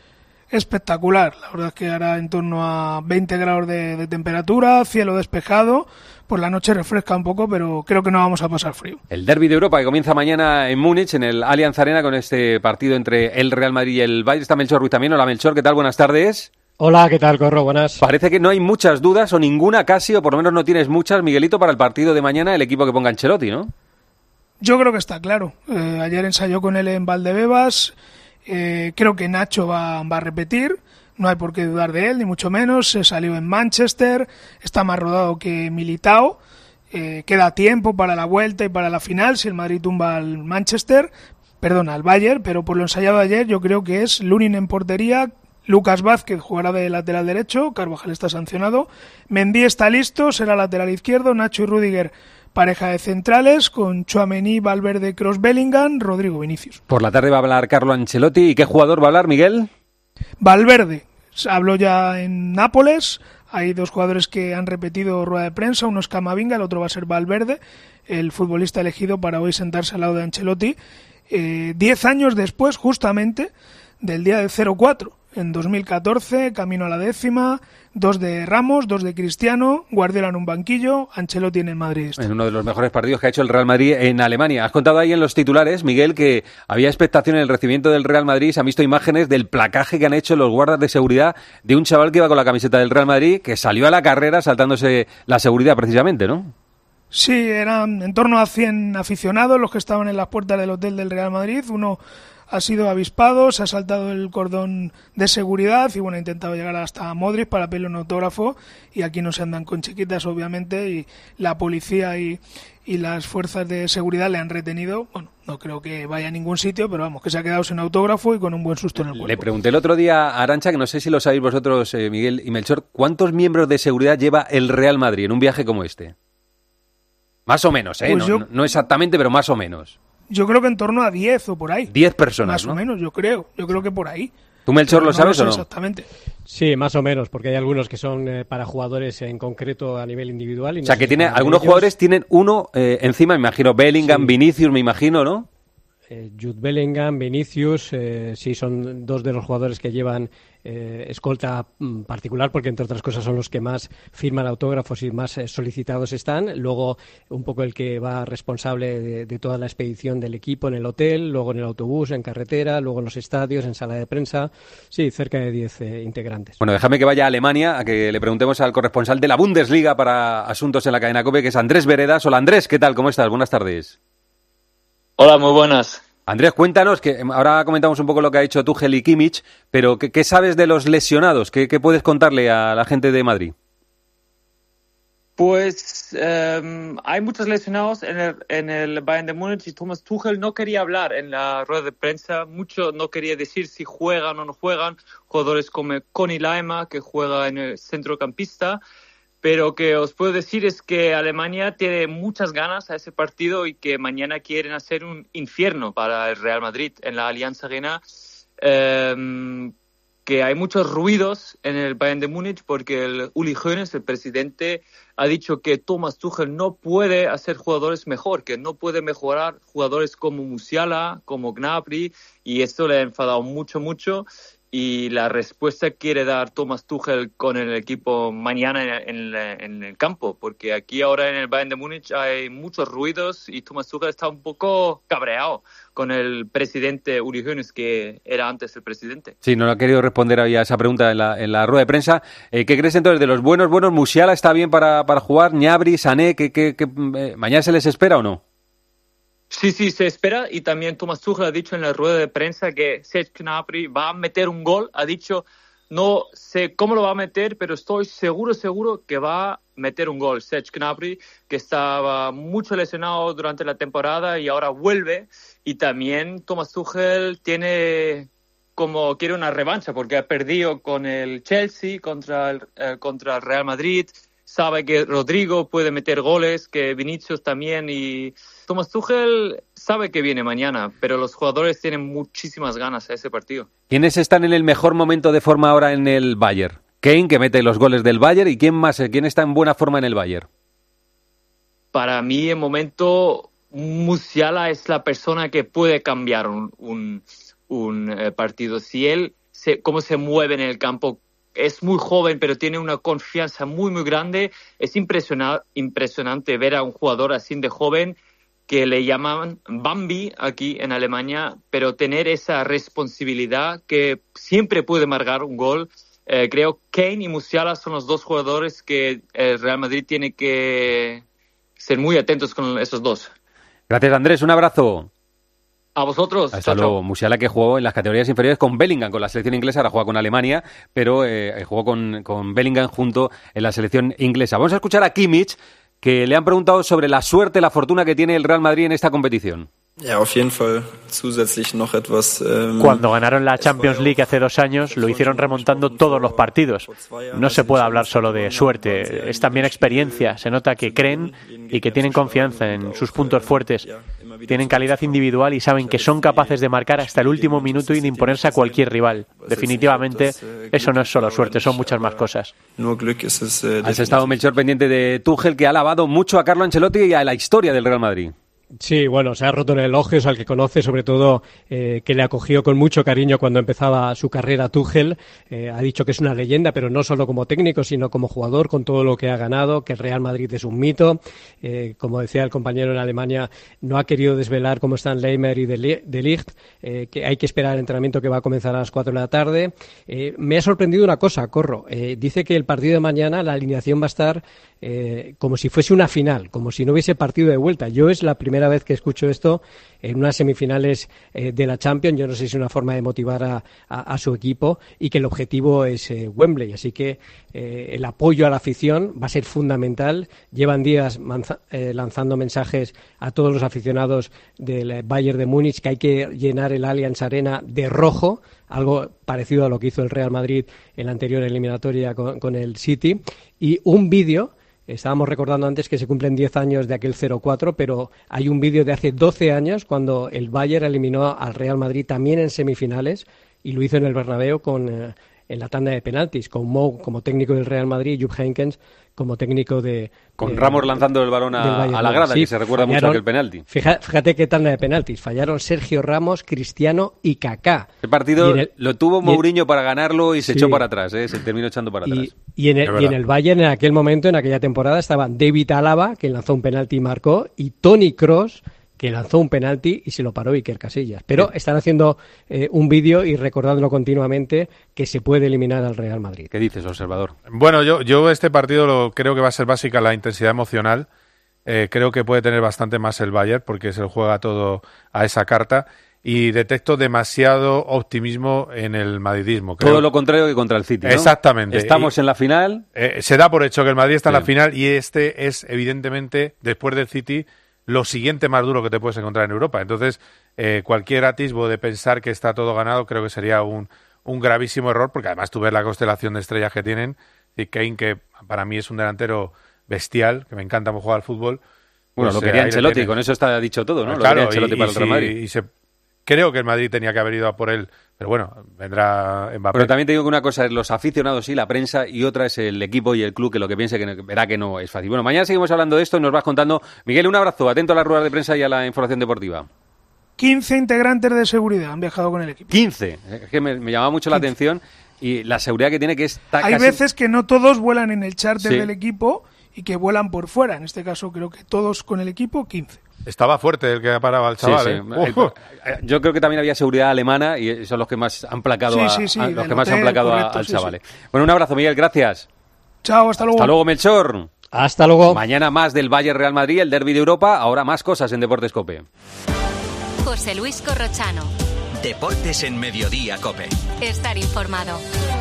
espectacular. La verdad es que hará en torno a veinte grados de, de temperatura, cielo despejado. Por la noche refresca un poco, pero creo que no vamos a pasar frío. El Derbi de Europa que comienza mañana en Múnich, en el Allianz Arena, con este partido entre el Real Madrid y el Bayern. Está Melchor Ruiz también. Hola Melchor, ¿qué tal? Buenas tardes. Hola, ¿qué tal, Corro? Buenas. Parece que no hay muchas dudas o ninguna casi, o por lo menos no tienes muchas, Miguelito, para el partido de mañana, el equipo que ponga Ancelotti, ¿no? Yo creo que está claro. Eh, ayer ensayó con él en Valdebebas. Eh, creo que Nacho va, va a repetir. No hay por qué dudar de él, ni mucho menos. Se salió en Manchester, está más rodado que Militao. Eh, queda tiempo para la vuelta y para la final, si el Madrid tumba al Manchester, perdón, al Bayern, pero por lo ensayado ayer yo creo que es Lunin en portería, Lucas Vázquez jugará de lateral derecho, Carvajal está sancionado, Mendy está listo, será lateral izquierdo, Nacho y Rüdiger pareja de centrales, con Tchouaméni, Valverde, Kroos, Bellingham, Rodrigo, Vinicius. Por la tarde va a hablar Carlo Ancelotti. ¿Y qué jugador va a hablar, Miguel? Valverde. Habló ya en Nápoles. Hay dos jugadores que han repetido rueda de prensa. Uno es Camavinga, el otro va a ser Valverde, el futbolista elegido para hoy sentarse al lado de Ancelotti. Eh, diez años después, justamente, del día del cero cuatro. En dos mil catorce, camino a la décima, dos de Ramos, dos de Cristiano, Guardiola en un banquillo, Ancelotti en el Madrid. En uno de los mejores partidos que ha hecho el Real Madrid en Alemania. Has contado ahí en los titulares, Miguel, que había expectación en el recibimiento del Real Madrid. Se han visto imágenes del placaje que han hecho los guardas de seguridad de un chaval que iba con la camiseta del Real Madrid, que salió a la carrera saltándose la seguridad precisamente, ¿no? Sí, eran en torno a cien aficionados los que estaban en las puertas del hotel del Real Madrid. Uno ha sido avispado, se ha saltado el cordón de seguridad y bueno, ha intentado llegar hasta Modric para pedirle un autógrafo, y aquí no se andan con chiquitas, obviamente, y la policía y, y las fuerzas de seguridad le han retenido. Bueno, no creo que vaya a ningún sitio, pero vamos, que se ha quedado sin autógrafo y con un buen susto en el cuerpo. Le pregunté el otro día a Arantxa, que no sé si lo sabéis vosotros, eh, Miguel y Melchor, ¿cuántos miembros de seguridad lleva el Real Madrid en un viaje como este? Más o menos, ¿eh? Pues no, yo... no, no exactamente, pero más o menos. Yo creo que en torno a diez o por ahí. diez personas, Más ¿no? o menos, yo creo. Yo creo que por ahí. ¿Tú, Melchor, lo sabes o no? Exactamente. Sí, más o menos, porque hay algunos que son eh, para jugadores en concreto a nivel individual. Y no o sea, que sé tiene si algunos ellos... jugadores tienen uno eh, encima, me imagino, Bellingham, Sí. Vinicius, me imagino, ¿no? Eh, Jude Bellingham, Vinicius, eh, sí, son dos de los jugadores que llevan eh, escolta mm, particular, porque entre otras cosas son los que más firman autógrafos y más eh, solicitados están. Luego un poco el que va responsable de, de toda la expedición del equipo en el hotel, luego en el autobús, en carretera, luego en los estadios, en sala de prensa. Sí, cerca de diez eh, integrantes. Bueno, déjame que vaya a Alemania a que le preguntemos al corresponsal de la Bundesliga para asuntos en la cadena COPE, que es Andrés Veredas. Hola Andrés, ¿qué tal? ¿Cómo estás? Buenas tardes. Hola, muy buenas. Andrés, cuéntanos, que ahora comentamos un poco lo que ha hecho Tuchel y Kimmich, pero ¿qué, qué sabes de los lesionados? ¿Qué, ¿Qué puedes contarle a la gente de Madrid? Pues eh, hay muchos lesionados en el, en el Bayern de Múnich y Thomas Tuchel no quería hablar en la rueda de prensa, mucho no quería decir si juegan o no juegan, jugadores como Conny Laima, que juega en el centrocampista. Pero que os puedo decir es que Alemania tiene muchas ganas a ese partido y que mañana quieren hacer un infierno para el Real Madrid en la Allianz Arena. Eh, que hay muchos ruidos en el Bayern de Múnich porque el Uli Hoeneß, el presidente, ha dicho que Thomas Tuchel no puede hacer jugadores mejor, que no puede mejorar jugadores como Musiala, como Gnabry, y esto le ha enfadado mucho, mucho. Y la respuesta quiere dar Thomas Tuchel con el equipo mañana en el, en el campo, porque aquí ahora en el Bayern de Múnich hay muchos ruidos y Thomas Tuchel está un poco cabreado con el presidente Uli Hoeneß, que era antes el presidente. Sí, no le ha querido responder a esa pregunta en la, en la rueda de prensa. Eh, ¿Qué crees entonces de los buenos, buenos? ¿Musiala está bien para, para jugar? ¿Gnabry, Sané? ¿qué, qué, qué, eh, ¿Mañana se les espera o no? Sí, sí, se espera, y también Thomas Tuchel ha dicho en la rueda de prensa que Serge Gnabry va a meter un gol. Ha dicho, no sé cómo lo va a meter, pero estoy seguro, seguro que va a meter un gol. Serge Gnabry, que estaba mucho lesionado durante la temporada y ahora vuelve. Y también Thomas Tuchel tiene como quiere una revancha porque ha perdido con el Chelsea contra el, eh, contra el Real Madrid. Sabe que Rodrigo puede meter goles, que Vinicius también, y Thomas Tuchel sabe que viene mañana, pero los jugadores tienen muchísimas ganas a ese partido. ¿Quiénes están en el mejor momento de forma ahora en el Bayern? Kane, que mete los goles del Bayern, ¿y quién más? ¿Quién está en buena forma en el Bayern? Para mí, en momento, Musiala es la persona que puede cambiar un, un, un eh, partido. Si él se, cómo se mueve en el campo. Es muy joven, pero tiene una confianza muy, muy grande. Es impresiona- impresionante ver a un jugador así de joven, que le llaman Bambi aquí en Alemania, pero tener esa responsabilidad que siempre puede marcar un gol. Eh, creo que Kane y Musiala son los dos jugadores que el Real Madrid tiene que ser muy atentos con esos dos. Gracias, Andrés. Un abrazo. A vosotros. Hasta luego. Musiala, que jugó en las categorías inferiores con Bellingham, con la selección inglesa, ahora juega con Alemania, pero eh, jugó con, con Bellingham junto en la selección inglesa. Vamos a escuchar a Kimmich, que le han preguntado sobre la suerte, la fortuna que tiene el Real Madrid en esta competición. Cuando ganaron la Champions League hace dos años, lo hicieron remontando todos los partidos. No se puede hablar solo de suerte, es también experiencia. Se nota que creen y que tienen confianza en sus puntos fuertes. Tienen calidad individual y saben que son capaces de marcar hasta el último minuto y de imponerse a cualquier rival. Definitivamente, eso no es solo suerte, son muchas más cosas. Has estado, Melchor, pendiente de Tuchel, que ha alabado mucho a Carlo Ancelotti y a la historia del Real Madrid. Sí, bueno, se ha roto en elogios al que conoce, sobre todo eh, que le acogió con mucho cariño cuando empezaba su carrera Tuchel. Eh, ha dicho que es una leyenda, pero no solo como técnico, sino como jugador, con todo lo que ha ganado, que el Real Madrid es un mito. Eh, como decía el compañero en Alemania, no ha querido desvelar cómo están Leimer y De Ligt, eh, que hay que esperar el entrenamiento que va a comenzar a las cuatro de la tarde. Eh, me ha sorprendido una cosa, Corro. Eh, dice que el partido de mañana, la alineación va a estar eh, como si fuese una final, como si no hubiese partido de vuelta. Yo es la primera vez que escucho esto en unas semifinales eh, de la Champions. Yo no sé si es una forma de motivar a, a, a su equipo, y que el objetivo es eh, Wembley, así que eh, el apoyo a la afición va a ser fundamental. Llevan días manza, eh, lanzando mensajes a todos los aficionados del Bayern de Múnich que hay que llenar el Allianz Arena de rojo, algo parecido a lo que hizo el Real Madrid en la anterior eliminatoria con, con el City. Y un vídeo. Estábamos recordando antes que se cumplen diez años de aquel cero cuatro, pero hay un vídeo de hace doce años cuando el Bayern eliminó al Real Madrid también en semifinales, y lo hizo en el Bernabéu con, eh, en la tanda de penaltis, con Mou como técnico del Real Madrid y Jupp Heynckes como técnico de... Con de, Ramos lanzando el balón a, a la grada, sí, que se recuerda fallaron, mucho aquel penalti. Fíjate, fíjate qué tanda de penaltis. Fallaron Sergio Ramos, Cristiano y Kaká. El partido el, lo tuvo Mourinho el, para ganarlo y se sí. echó para atrás, ¿eh? Se terminó echando para y, atrás. Y en, el, y en el Bayern, en aquel momento, en aquella temporada, estaban David Alaba, que lanzó un penalti y marcó, y Toni Kroos, que lanzó un penalti y se lo paró Iker Casillas. Pero sí. están haciendo eh, un vídeo y recordándolo continuamente, que se puede eliminar al Real Madrid. ¿Qué dices, observador? Bueno, yo, yo este partido lo, creo que va a ser básica la intensidad emocional. Eh, creo que puede tener bastante más el Bayern, porque se lo juega todo a esa carta. Y detecto demasiado optimismo en el madridismo. Creo. Todo lo contrario que contra el City, ¿no? Exactamente. Estamos y, en la final. Eh, se da por hecho que el Madrid está sí. en la final, y este es, evidentemente, después del City, lo siguiente más duro que te puedes encontrar en Europa. Entonces, eh, cualquier atisbo de pensar que está todo ganado creo que sería un, un gravísimo error, porque además tú ves la constelación de estrellas que tienen. Y Kane, que para mí es un delantero bestial, que me encanta jugar al fútbol. Bueno, pues, lo quería eh, Ancelotti, con eso está dicho todo, ¿no? Ah, lo claro, quería Ancelotti y, para el Real Madrid. Y, y se, creo que el Madrid tenía que haber ido a por él, pero bueno, vendrá Mbappé. Pero también te digo que una cosa es los aficionados y la prensa, y otra es el equipo y el club, que lo que piense que verá que no es fácil. Bueno, mañana seguimos hablando de esto y nos vas contando. Miguel, un abrazo, atento a las ruedas de prensa y a la información deportiva. quince integrantes de seguridad han viajado con el equipo. quince, es que me, me llamaba mucho quince. La atención, y la seguridad que tiene, que es... Hay casi... veces que no todos vuelan en el charter sí. del equipo, y que vuelan por fuera. En este caso creo que todos con el equipo, quince. Estaba fuerte el que paraba al chaval. Sí, sí. Uh-huh. Yo creo que también había seguridad alemana, y son los que más han placado sí, a, sí, sí, a, los que hotel, más han placado correcto, a, al sí, chaval. Sí. Bueno, un abrazo, Miguel, gracias. Chao, hasta luego. Hasta luego, Melchor. Hasta luego. Mañana más del Bayern Real Madrid, el derbi de Europa. Ahora más cosas en Deportes COPE. José Luis Corrochano. Deportes en Mediodía COPE. Estar informado.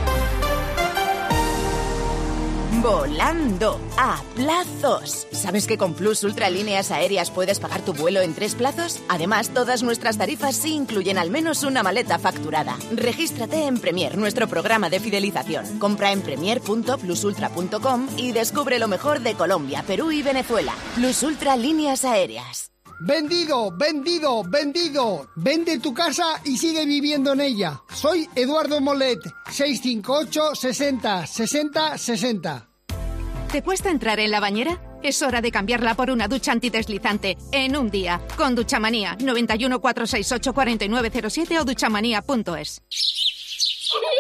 Volando a plazos. ¿Sabes que con Plus Ultra Líneas Aéreas puedes pagar tu vuelo en tres plazos? Además, todas nuestras tarifas sí incluyen al menos una maleta facturada. Regístrate en Premier, nuestro programa de fidelización. Compra en premier punto plus ultra punto com y descubre lo mejor de Colombia, Perú y Venezuela. Plus Ultra Líneas Aéreas. Vendido, vendido, vendido. Vende tu casa y sigue viviendo en ella. Soy Eduardo Molet, seis cinco ocho, sesenta, sesenta, sesenta. ¿Te cuesta entrar en la bañera? Es hora de cambiarla por una ducha antideslizante en un día. Con Duchamanía, noventa y uno, cuatrocientos sesenta y ocho, cuarenta y nueve cero siete o duchamanía punto es.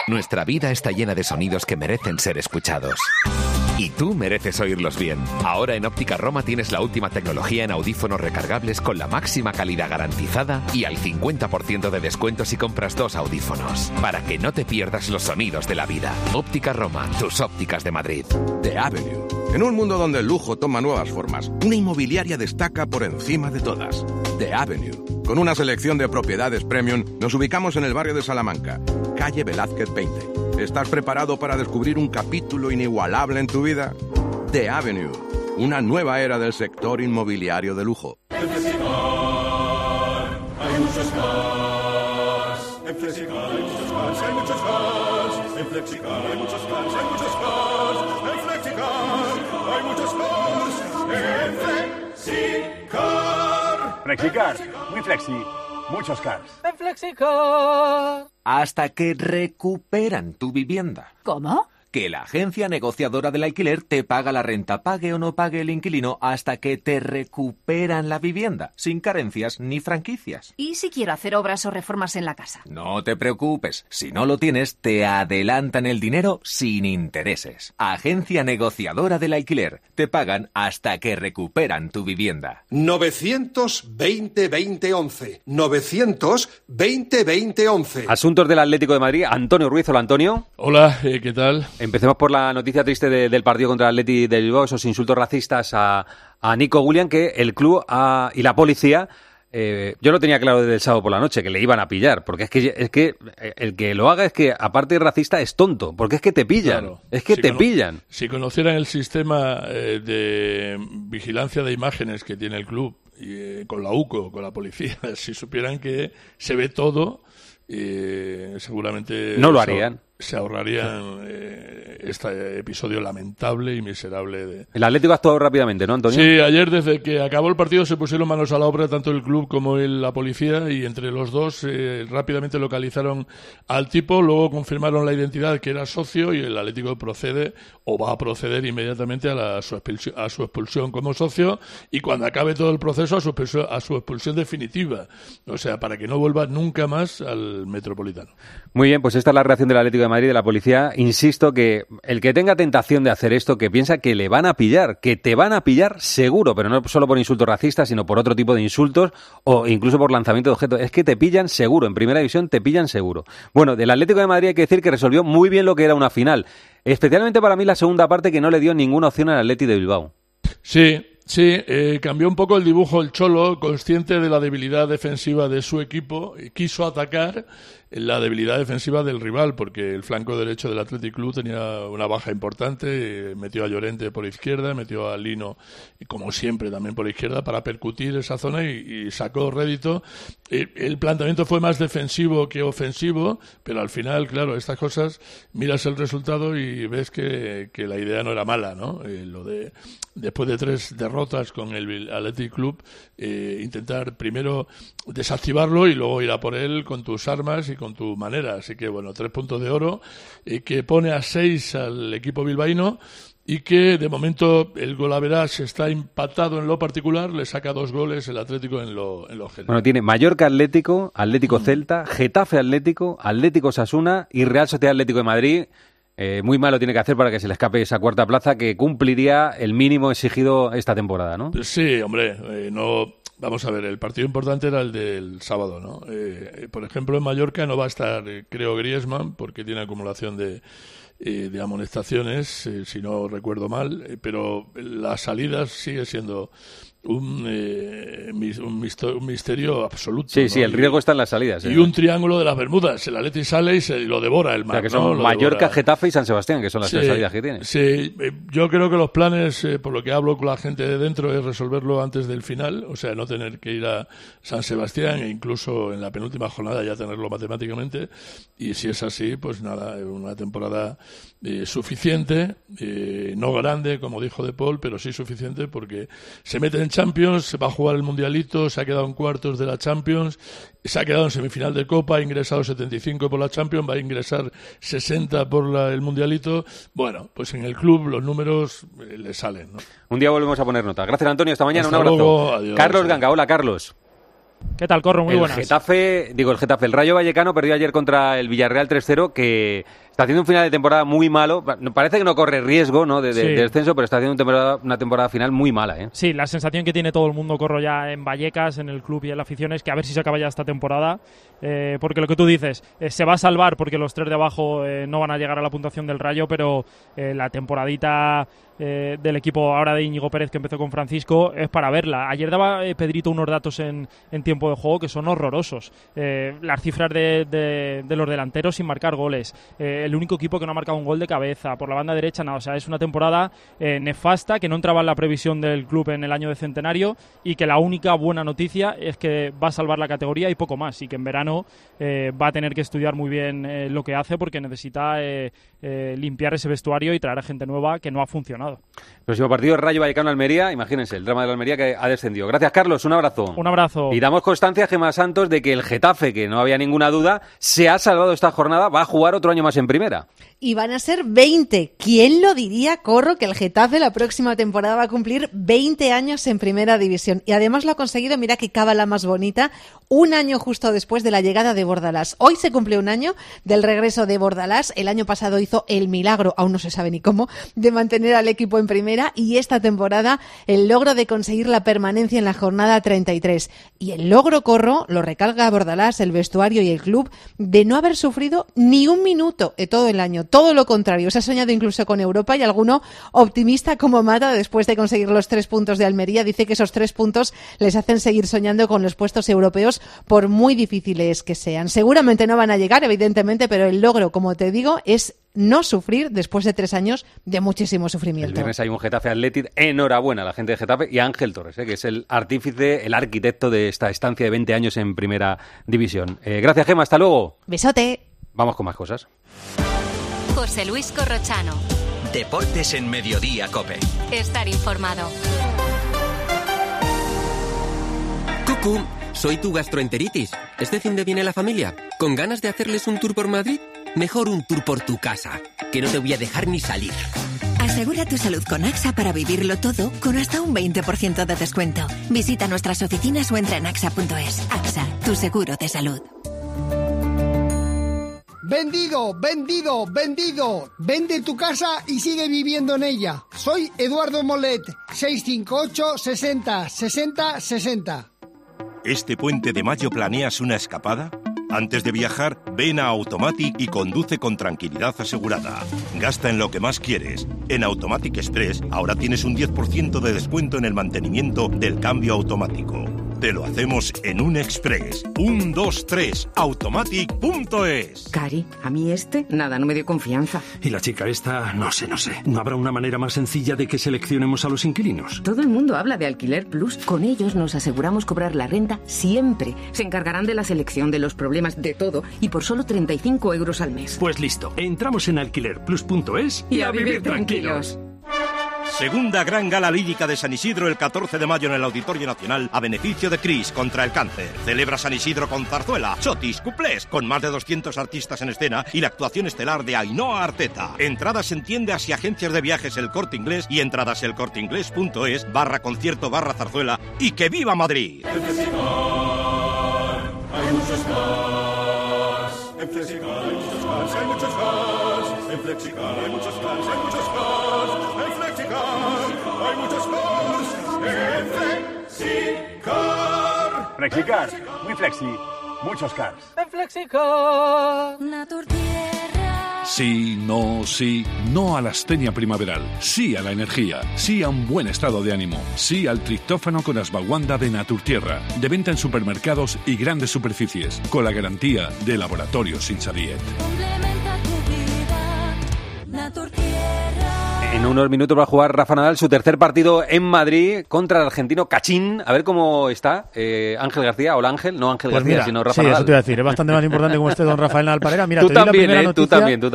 Nuestra vida está llena de sonidos que merecen ser escuchados. Y tú mereces oírlos bien. Ahora en Óptica Roma tienes la última tecnología en audífonos recargables con la máxima calidad garantizada y al cincuenta por ciento de descuento si compras dos audífonos. Para que no te pierdas los sonidos de la vida. Óptica Roma, tus ópticas de Madrid. The Avenue. En un mundo donde el lujo toma nuevas formas, una inmobiliaria destaca por encima de todas. The Avenue. Con una selección de propiedades premium, nos ubicamos en el barrio de Salamanca, calle Velázquez veinte. ¿Estás preparado para descubrir un capítulo inigualable en tu vida? The Avenue, una nueva era del sector inmobiliario de lujo. En Flexicar hay muchos cars. En Flexicar hay muchos cars, hay muchos cars. En Flexicar hay muchos cars, hay muchos cars. En Flexicar hay muchos cars. En Flexicar. Flexicar, muy flexi, muchos cars. En Flexicar. Hasta que recuperan tu vivienda. ¿Cómo? Que la agencia negociadora del alquiler te paga la renta, pague o no pague el inquilino, hasta que te recuperan la vivienda, sin carencias ni franquicias. ¿Y si quiero hacer obras o reformas en la casa? No te preocupes, si no lo tienes, te adelantan el dinero sin intereses. Agencia negociadora del alquiler, te pagan hasta que recuperan tu vivienda. novecientos veinte veinte once. novecientos veinte veinte once. Asuntos del Atlético de Madrid. Antonio Ruiz. Hola, Antonio. Hola, eh, ¿qué tal? Empecemos por la noticia triste de, del partido contra el Atleti de Bilbao, esos insultos racistas a, a Nico Williams, que el club a, y la policía, eh, yo lo tenía claro desde el sábado por la noche, que le iban a pillar, porque es que, es que el que lo haga es que, aparte de racista, es tonto, porque es que te pillan, claro. es que si te cono- pillan. Si conocieran el sistema eh, de vigilancia de imágenes que tiene el club, y, eh, con la U C O, con la policía, si supieran que se ve todo, eh, seguramente no lo se- harían. Se ahorrarían eh, este episodio lamentable y miserable de... El Atlético ha actuado rápidamente, ¿no, Antonio? Sí, ayer desde que acabó el partido se pusieron manos a la obra tanto el club como el, la policía, y entre los dos eh, rápidamente localizaron al tipo, luego confirmaron la identidad, que era socio, y el Atlético procede o va a proceder inmediatamente a, la, a, su, expulsión, a su expulsión como socio, y cuando acabe todo el proceso a su, expulsión, a su expulsión definitiva, o sea, para que no vuelva nunca más al Metropolitano. Muy bien, pues esta es la reacción del Atlético de Madrid, de la policía. Insisto que el que tenga tentación de hacer esto, que piensa que le van a pillar, que te van a pillar seguro, pero no solo por insultos racistas, sino por otro tipo de insultos o incluso por lanzamiento de objetos. Es que te pillan seguro, en primera división te pillan seguro. Bueno, del Atlético de Madrid hay que decir que resolvió muy bien lo que era una final. Especialmente para mí la segunda parte, que no le dio ninguna opción al Atleti de Bilbao. Sí, sí, eh, cambió un poco el dibujo el Cholo, consciente de la debilidad defensiva de su equipo, y quiso atacar la debilidad defensiva del rival, porque el flanco derecho del Athletic Club tenía una baja importante, eh, metió a Llorente por izquierda, metió a Lino, y como siempre también por izquierda, para percutir esa zona, y, y sacó rédito. Eh, el planteamiento fue más defensivo que ofensivo, pero al final, claro, estas cosas, miras el resultado y ves que, que la idea no era mala, ¿no? Eh, lo de, después de tres derrotas con el Athletic Club, eh, intentar primero desactivarlo y luego ir a por él con tus armas y con tu manera. Así que, bueno, tres puntos de oro, eh, que pone a seis al equipo bilbaíno, y que de momento el golaveras está empatado en lo particular, le saca dos goles el Atlético en lo, en lo general. Bueno, tiene Mallorca Atlético, Atlético Celta, Getafe Atlético, Atlético Osasuna y Real Sociedad Atlético de Madrid. Eh, muy malo tiene que hacer para que se le escape esa cuarta plaza, que cumpliría el mínimo exigido esta temporada, ¿no? Sí, hombre, eh, no... Vamos a ver, el partido importante era el del sábado, ¿no? Eh, por ejemplo, en Mallorca no va a estar, eh, creo, Griezmann, porque tiene acumulación de, eh, de amonestaciones, eh, si no recuerdo mal, eh, pero las salidas sigue siendo un, eh, un, misterio, un misterio absoluto. Sí, ¿no? sí, el riesgo está en las salidas. Y ¿eh? un triángulo de las Bermudas. El Atleti sale y se lo devora el mar. O sea, que son ¿no? Mallorca, devora. Getafe y San Sebastián, que son las Sí, tres salidas que tiene. Sí, eh, yo creo que los planes, eh, por lo que hablo con la gente de dentro, es resolverlo antes del final, o sea, no tener que ir a San Sebastián e incluso en la penúltima jornada ya tenerlo matemáticamente. Y si es así, pues nada, una temporada eh, suficiente, eh, no grande, como dijo De Paul, pero sí suficiente, porque se mete en Champions, se va a jugar el Mundialito, se ha quedado en cuartos de la Champions, se ha quedado en semifinal de Copa, ha ingresado setenta y cinco por la Champions, va a ingresar sesenta por la, el Mundialito. Bueno, pues en el club los números eh, le salen, ¿no? Un día volvemos a poner nota. Gracias, Antonio. Hasta mañana. Hasta Un abrazo. luego. Adiós. Carlos Ganga. Hola, Carlos. ¿Qué tal, Corro? Muy el buenas. Getafe, digo el Getafe, el Rayo Vallecano perdió ayer contra el Villarreal tres cero, que está haciendo un final de temporada muy malo. Parece que no corre riesgo, ¿no? de, de, sí. de descenso, pero está haciendo una temporada, una temporada final muy mala, ¿eh? Sí, la sensación que tiene todo el mundo, Corro, ya en Vallecas, en el club y en la afición, es que a ver si se acaba ya esta temporada, eh, porque lo que tú dices, eh, se va a salvar porque los tres de abajo eh, no van a llegar a la puntuación del Rayo, pero eh, la temporadita eh, del equipo ahora de Íñigo Pérez, que empezó con Francisco, es para verla. Ayer daba eh, Pedrito unos datos en, en tiempo de juego que son horrorosos. Eh, las cifras de, de, de los delanteros sin marcar goles. Eh, el único equipo que no ha marcado un gol de cabeza. Por la banda derecha, nada. O sea, es una temporada eh, nefasta, que no entraba en la previsión del club en el año de centenario, y que la única buena noticia es que va a salvar la categoría y poco más, y que en verano eh, va a tener que estudiar muy bien eh, lo que hace, porque necesita eh, eh, limpiar ese vestuario y traer a gente nueva que no ha funcionado. Próximo partido, Rayo Vallecano-Almería. Imagínense, el drama de la Almería que ha descendido. Gracias, Carlos. Un abrazo. Un abrazo. Y damos constancia a Gemma Santos de que el Getafe, que no había ninguna duda, se ha salvado esta jornada, va a jugar otro año más en primera. Y van a ser veinte. ¿Quién lo diría, Corro, que el Getafe la próxima temporada va a cumplir veinte años en primera división? Y además lo ha conseguido, mira qué cábala más bonita, un año justo después de la llegada de Bordalás. Hoy se cumple un año del regreso de Bordalás. El año pasado hizo el milagro, aún no se sabe ni cómo, de mantener al equipo en primera, y esta temporada el logro de conseguir la permanencia en la jornada treinta y tres. Y el logro, Corro, lo recalca Bordalás, el vestuario y el club, de no haber sufrido ni un minuto en todo el año. Todo lo contrario, se ha soñado incluso con Europa, y alguno optimista como Mata, después de conseguir los tres puntos de Almería, dice que esos tres puntos les hacen seguir soñando con los puestos europeos, por muy difíciles que sean. Seguramente no van a llegar, evidentemente, pero el logro, como te digo, es no sufrir después de tres años de muchísimo sufrimiento. El viernes hay un Getafe Athletic. Enhorabuena a la gente de Getafe y a Ángel Torres, ¿eh? que es el artífice, el arquitecto de esta estancia de veinte años en primera división. Eh, gracias, Gemma. Hasta luego. Besote. Vamos con más cosas. José Luis Corrochano. Deportes en Mediodía COPE. Estar informado. Cucú, soy tu gastroenteritis. ¿Este fin de viene la familia? ¿Con ganas de hacerles un tour por Madrid? Mejor un tour por tu casa, que no te voy a dejar ni salir. Asegura tu salud con AXA para vivirlo todo con hasta un veinte por ciento de descuento. Visita nuestras oficinas o entra en axa punto es. AXA, tu seguro de salud. Vendido, vendido, vendido. Vende tu casa y sigue viviendo en ella. Soy Eduardo Molet, seis cinco ocho, sesenta, sesenta, sesenta. ¿Este puente de mayo planeas una escapada? Antes de viajar, ven a Automatic y conduce con tranquilidad asegurada. Gasta en lo que más quieres. En Automatic Express ahora tienes un diez por ciento de descuento en el mantenimiento del cambio automático. Te lo hacemos en un Express. Un, dos, tres. Automatic punto es. Cari, a mí este, nada, no me dio confianza. Y la chica esta, no sé, no sé. ¿No habrá una manera más sencilla de que seleccionemos a los inquilinos? Todo el mundo habla de Alquiler Plus. Con ellos nos aseguramos cobrar la renta siempre. Se encargarán de la selección, de los problemas, de todo. Y por solo treinta y cinco euros al mes. Pues listo. Entramos en alquiler plus punto es y, y a, a vivir, vivir tranquilos. tranquilos. Segunda gran gala lírica de San Isidro el catorce de mayo en el Auditorio Nacional a beneficio de CRIS contra el cáncer. Celebra San Isidro con zarzuela, chotis, cuplés, con más de doscientos artistas en escena y la actuación estelar de Ainhoa Arteta. Entradas en tiendas y agencias de viajes El Corte Inglés y entradas elcorteinglés.es barra concierto barra zarzuela y ¡que viva Madrid! En Flexicar hay muchos cars. En Flexicar hay muchos cars, hay muchos cars. En Flexicar hay muchos cars, hay muchos cars. Hay muchos cars en Flexicar. Flexicar, muy flexi, muchos cars. En Flexicar. Sí, no, sí, no a la astenia primaveral, sí a la energía, sí a un buen estado de ánimo, sí al triptófano con Ashwagandha de Naturtierra, de venta en supermercados y grandes superficies, con la garantía de Laboratorios Insadiet. Complementa tu vida, Naturtierra. En unos minutos va a jugar Rafa Nadal su tercer partido en Madrid contra el argentino Cachín. A ver cómo está eh, Ángel García. Hola Ángel, no Ángel pues García, mira, sino Rafa sí, Nadal. Sí, eso te iba a decir. Es bastante más importante como esté don Rafael Nadal Parera. Mira, tú te también, doy la eh, noticia, tú también, tú también.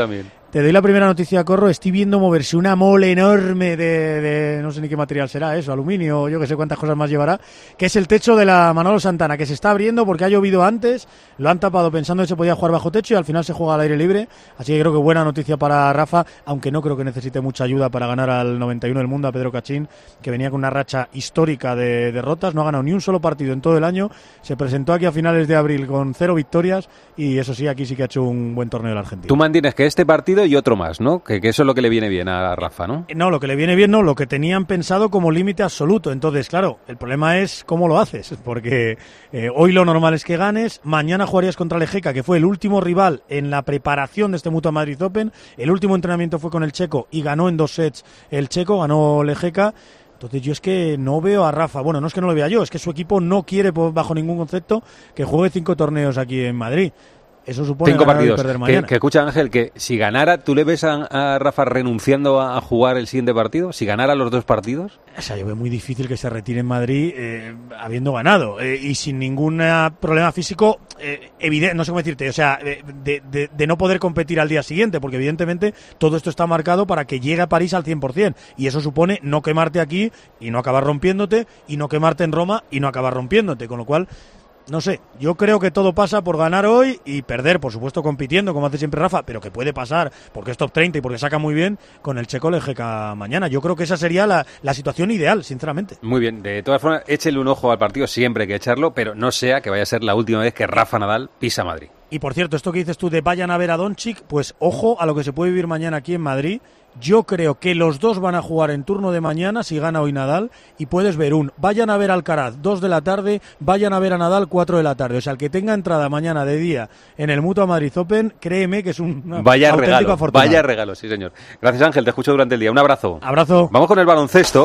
Te doy la primera noticia, Corro. Estoy viendo moverse una mole enorme de, de no sé ni qué material será eso, aluminio, yo que sé cuántas cosas más llevará, que es el techo de la Manolo Santana, que se está abriendo porque ha llovido antes, lo han tapado pensando que se podía jugar bajo techo y al final se juega al aire libre, así que creo que buena noticia para Rafa, aunque no creo que necesite mucha ayuda para ganar al noventa y uno del mundo, a Pedro Cachín, que venía con una racha histórica de derrotas, no ha ganado ni un solo partido en todo el año, se presentó aquí a finales de abril con cero victorias y eso sí, aquí sí que ha hecho un buen torneo el argentino. Tú mantienes que este partido y otro más, ¿no? Que, que eso es lo que le viene bien a Rafa, ¿no? No, lo que le viene bien no, lo que tenían pensado como límite absoluto. Entonces, claro, el problema es cómo lo haces, porque eh, hoy lo normal es que ganes, mañana jugarías contra Lejeca, que fue el último rival en la preparación de este Mutua Madrid Open, el último entrenamiento fue con el checo y ganó en dos sets el checo, ganó Lejeca. Entonces yo es que no veo a Rafa, bueno, no es que no lo vea yo, es que su equipo no quiere bajo ningún concepto que juegue cinco torneos aquí en Madrid. Eso supone cinco ganar partidos. y perder Que, mañana. que escucha, Ángel, que si ganara, ¿tú le ves a, a Rafa renunciando a, a jugar el siguiente partido? Si ganara los dos partidos. O sea, yo veo muy difícil que se retire en Madrid eh, habiendo ganado eh, y sin ningún problema físico eh, evidente, no sé cómo decirte, o sea, de, de, de no poder competir al día siguiente, porque evidentemente todo esto está marcado para que llegue a París al cien por ciento y eso supone no quemarte aquí y no acabar rompiéndote y no quemarte en Roma y no acabar rompiéndote, con lo cual no sé, yo creo que todo pasa por ganar hoy y perder, por supuesto compitiendo, como hace siempre Rafa, pero que puede pasar, porque es top treinta y porque saca muy bien, con el checo Lejeca mañana. Yo creo que esa sería la, la situación ideal, sinceramente. Muy bien, de todas formas, échele un ojo al partido, siempre hay que echarlo, pero no sea que vaya a ser la última vez que Rafa Nadal pisa Madrid. Y por cierto, esto que dices tú de vayan a ver a Doncic, pues ojo a lo que se puede vivir mañana aquí en Madrid. Yo creo que los dos van a jugar en turno de mañana si gana hoy Nadal y puedes ver un, vayan a ver a Alcaraz dos de la tarde, vayan a ver a Nadal cuatro de la tarde. O sea, el que tenga entrada mañana de día en el Mutua Madrid Open, créeme que es un vaya auténtico regalo, afortunado. Vaya regalo, sí señor. Gracias Ángel, te escucho durante el día. Un abrazo. Abrazo. Vamos con el baloncesto.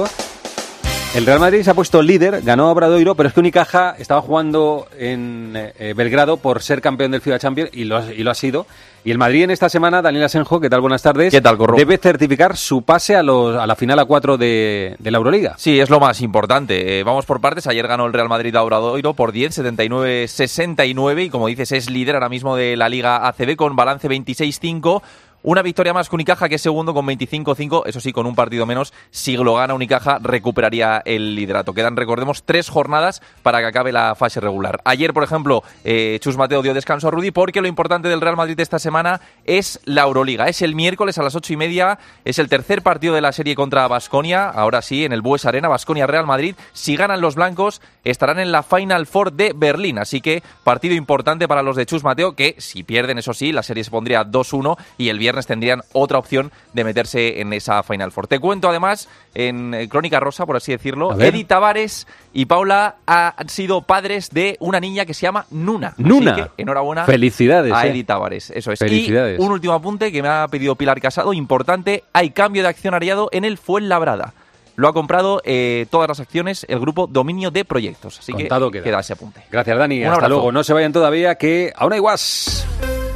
El Real Madrid se ha puesto líder, ganó a Obradoiro, pero es que Unicaja estaba jugando en eh, Belgrado por ser campeón del FIBA Champions y lo, y lo ha sido. Y el Madrid en esta semana, Daniel Asenjo, ¿qué tal? Buenas tardes. ¿Qué tal, Corro? Debe certificar su pase a, los, a la final a cuatro de, de la Euroliga. Sí, es lo más importante. Eh, vamos por partes. Ayer ganó el Real Madrid a Obradoiro por diez, setenta y nueve sesenta y nueve y como dices es líder ahora mismo de la Liga A C B con balance veintiséis cinco. Una victoria más que Unicaja, que es segundo con veinticinco cinco, eso sí, con un partido menos. Si lo gana Unicaja, recuperaría el liderato. Quedan, recordemos, tres jornadas para que acabe la fase regular. Ayer, por ejemplo, eh, Chus Mateo dio descanso a Rudy, porque lo importante del Real Madrid esta semana es la Euroliga. Es el miércoles a las ocho y media, es el tercer partido de la serie contra Baskonia, ahora sí, en el Bues Arena, Baskonia-Real Madrid. Si ganan los blancos, estarán en la Final Four de Berlín. Así que, partido importante para los de Chus Mateo, que si pierden, eso sí, la serie se pondría dos uno y el viernes tendrían otra opción de meterse en esa Final Four. Te cuento además, en Crónica Rosa, por así decirlo, Edi Tavares y Paula han sido padres de una niña que se llama Nuna. Nuna. Así que enhorabuena. Felicidades. A eh. Edi Tavares, eso es. Felicidades. Y un último apunte que me ha pedido Pilar Casado, importante, hay cambio de accionariado en el Fuenlabrada. Lo ha comprado eh, todas las acciones el grupo Dominio de Proyectos. Así Contado que queda. queda ese apunte. Gracias, Dani. Un Hasta abrazo. luego. No se vayan todavía, que aún hay guas.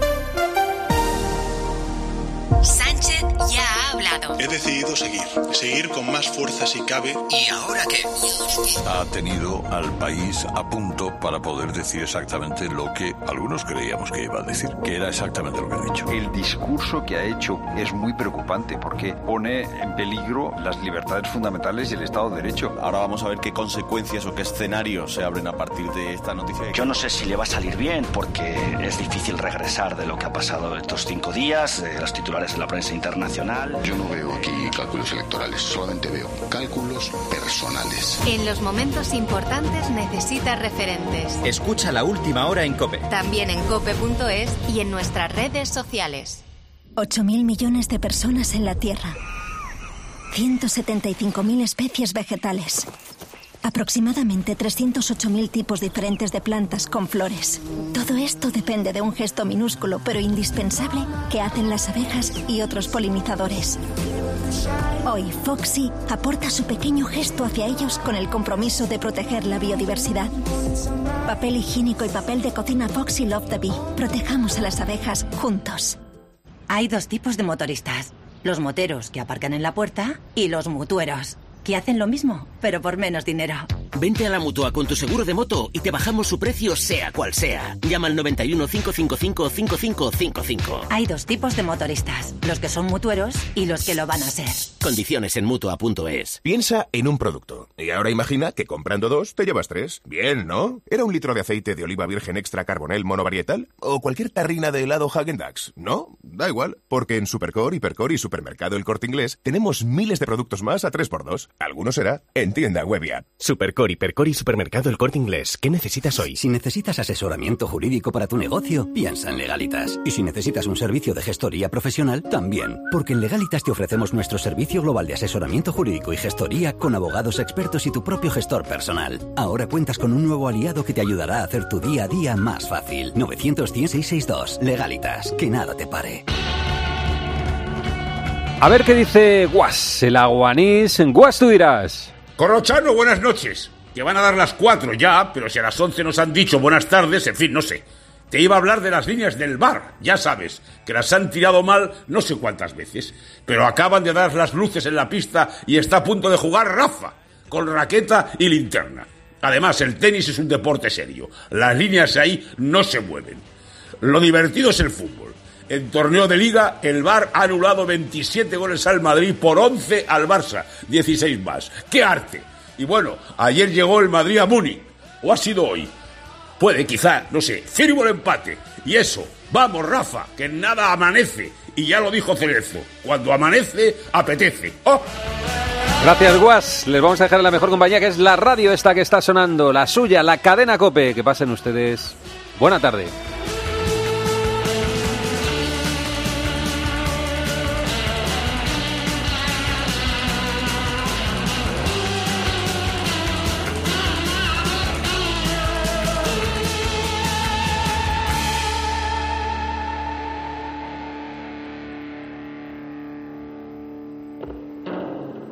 Sánchez ya ha hablado. He decidido seguir, seguir con más fuerza si cabe. ¿Y ahora qué? Ha tenido al país a punto para poder decir exactamente lo que algunos creíamos que iba a decir, que era exactamente lo que ha dicho. El discurso que ha hecho es muy preocupante porque pone en peligro las libertades fundamentales y el Estado de Derecho. Ahora vamos a ver qué consecuencias o qué escenarios se abren a partir de esta noticia. Yo no sé si le va a salir bien porque es difícil regresar de lo que ha pasado estos cinco días, de los titulares de la prensa internacional. Yo no veo aquí cálculos electorales, solamente veo cálculos personales. En los momentos importantes necesitas referentes. Escucha La Última Hora en COPE. También en cope punto es y en nuestras redes sociales. ocho mil millones de personas en la Tierra. ciento setenta y cinco mil especies vegetales. Aproximadamente trescientos ocho mil tipos diferentes de plantas con flores. Todo esto depende de un gesto minúsculo pero indispensable que hacen las abejas y otros polinizadores. Hoy Foxy aporta su pequeño gesto hacia ellos con el compromiso de proteger la biodiversidad. Papel higiénico y papel de cocina Foxy Love the Bee. Protejamos a las abejas juntos. Hay dos tipos de motoristas. Los moteros que aparcan en la puerta y los mutueros, que hacen lo mismo, pero por menos dinero. Vente a la Mutua con tu seguro de moto y te bajamos su precio sea cual sea. Llama al noventa y uno, cinco cinco cinco, cinco cinco cinco cinco. Hay dos tipos de motoristas, los que son mutueros y los que lo van a ser. Condiciones en Mutua punto es. Piensa en un producto y ahora imagina que comprando dos te llevas tres. Bien, ¿no? ¿Era un litro de aceite de oliva virgen extra carbonel monovarietal? ¿O cualquier tarrina de helado Häagen-Dazs? ¿No? Da igual, porque en Supercore, Hipercore y Supermercado El Corte Inglés tenemos miles de productos más a tres por dos. Algunos será en tienda web y app. Supercore, Hipercore y Supermercado El Corte Inglés. ¿Qué necesitas hoy? Si necesitas asesoramiento jurídico para tu negocio, piensa en Legalitas. Y si necesitas un servicio de gestoría profesional, también. Porque en Legalitas te ofrecemos nuestro servicio global de asesoramiento jurídico y gestoría con abogados expertos y tu propio gestor personal. Ahora cuentas con un nuevo aliado que te ayudará a hacer tu día a día más fácil. novecientos, cien, seiscientos sesenta y dos. Legalitas. Que nada te pare. A ver qué dice Guas, el aguanís. Guas, tú dirás. Corrochano, buenas noches. Que van a dar las cuatro ya, pero si a las once nos han dicho buenas tardes, en fin, no sé. Te iba a hablar de las líneas del V A R, ya sabes, que las han tirado mal no sé cuántas veces, pero acaban de dar las luces en la pista y está a punto de jugar Rafa, con raqueta y linterna. Además, el tenis es un deporte serio, las líneas ahí no se mueven. Lo divertido es el fútbol. En torneo de Liga, el V A R ha anulado veintisiete goles al Madrid por once al Barça, dieciséis más. ¡Qué arte! Y bueno, ayer llegó el Madrid a Múnich, o ha sido hoy. Puede, quizá, no sé, firmo el empate. Y eso, vamos, Rafa, que nada amanece. Y ya lo dijo Cerezo, cuando amanece, apetece. ¡Oh! Gracias, Guas. Les vamos a dejar en la mejor compañía, que es la radio esta que está sonando, la suya, la cadena COPE. Que pasen ustedes. Buena tarde.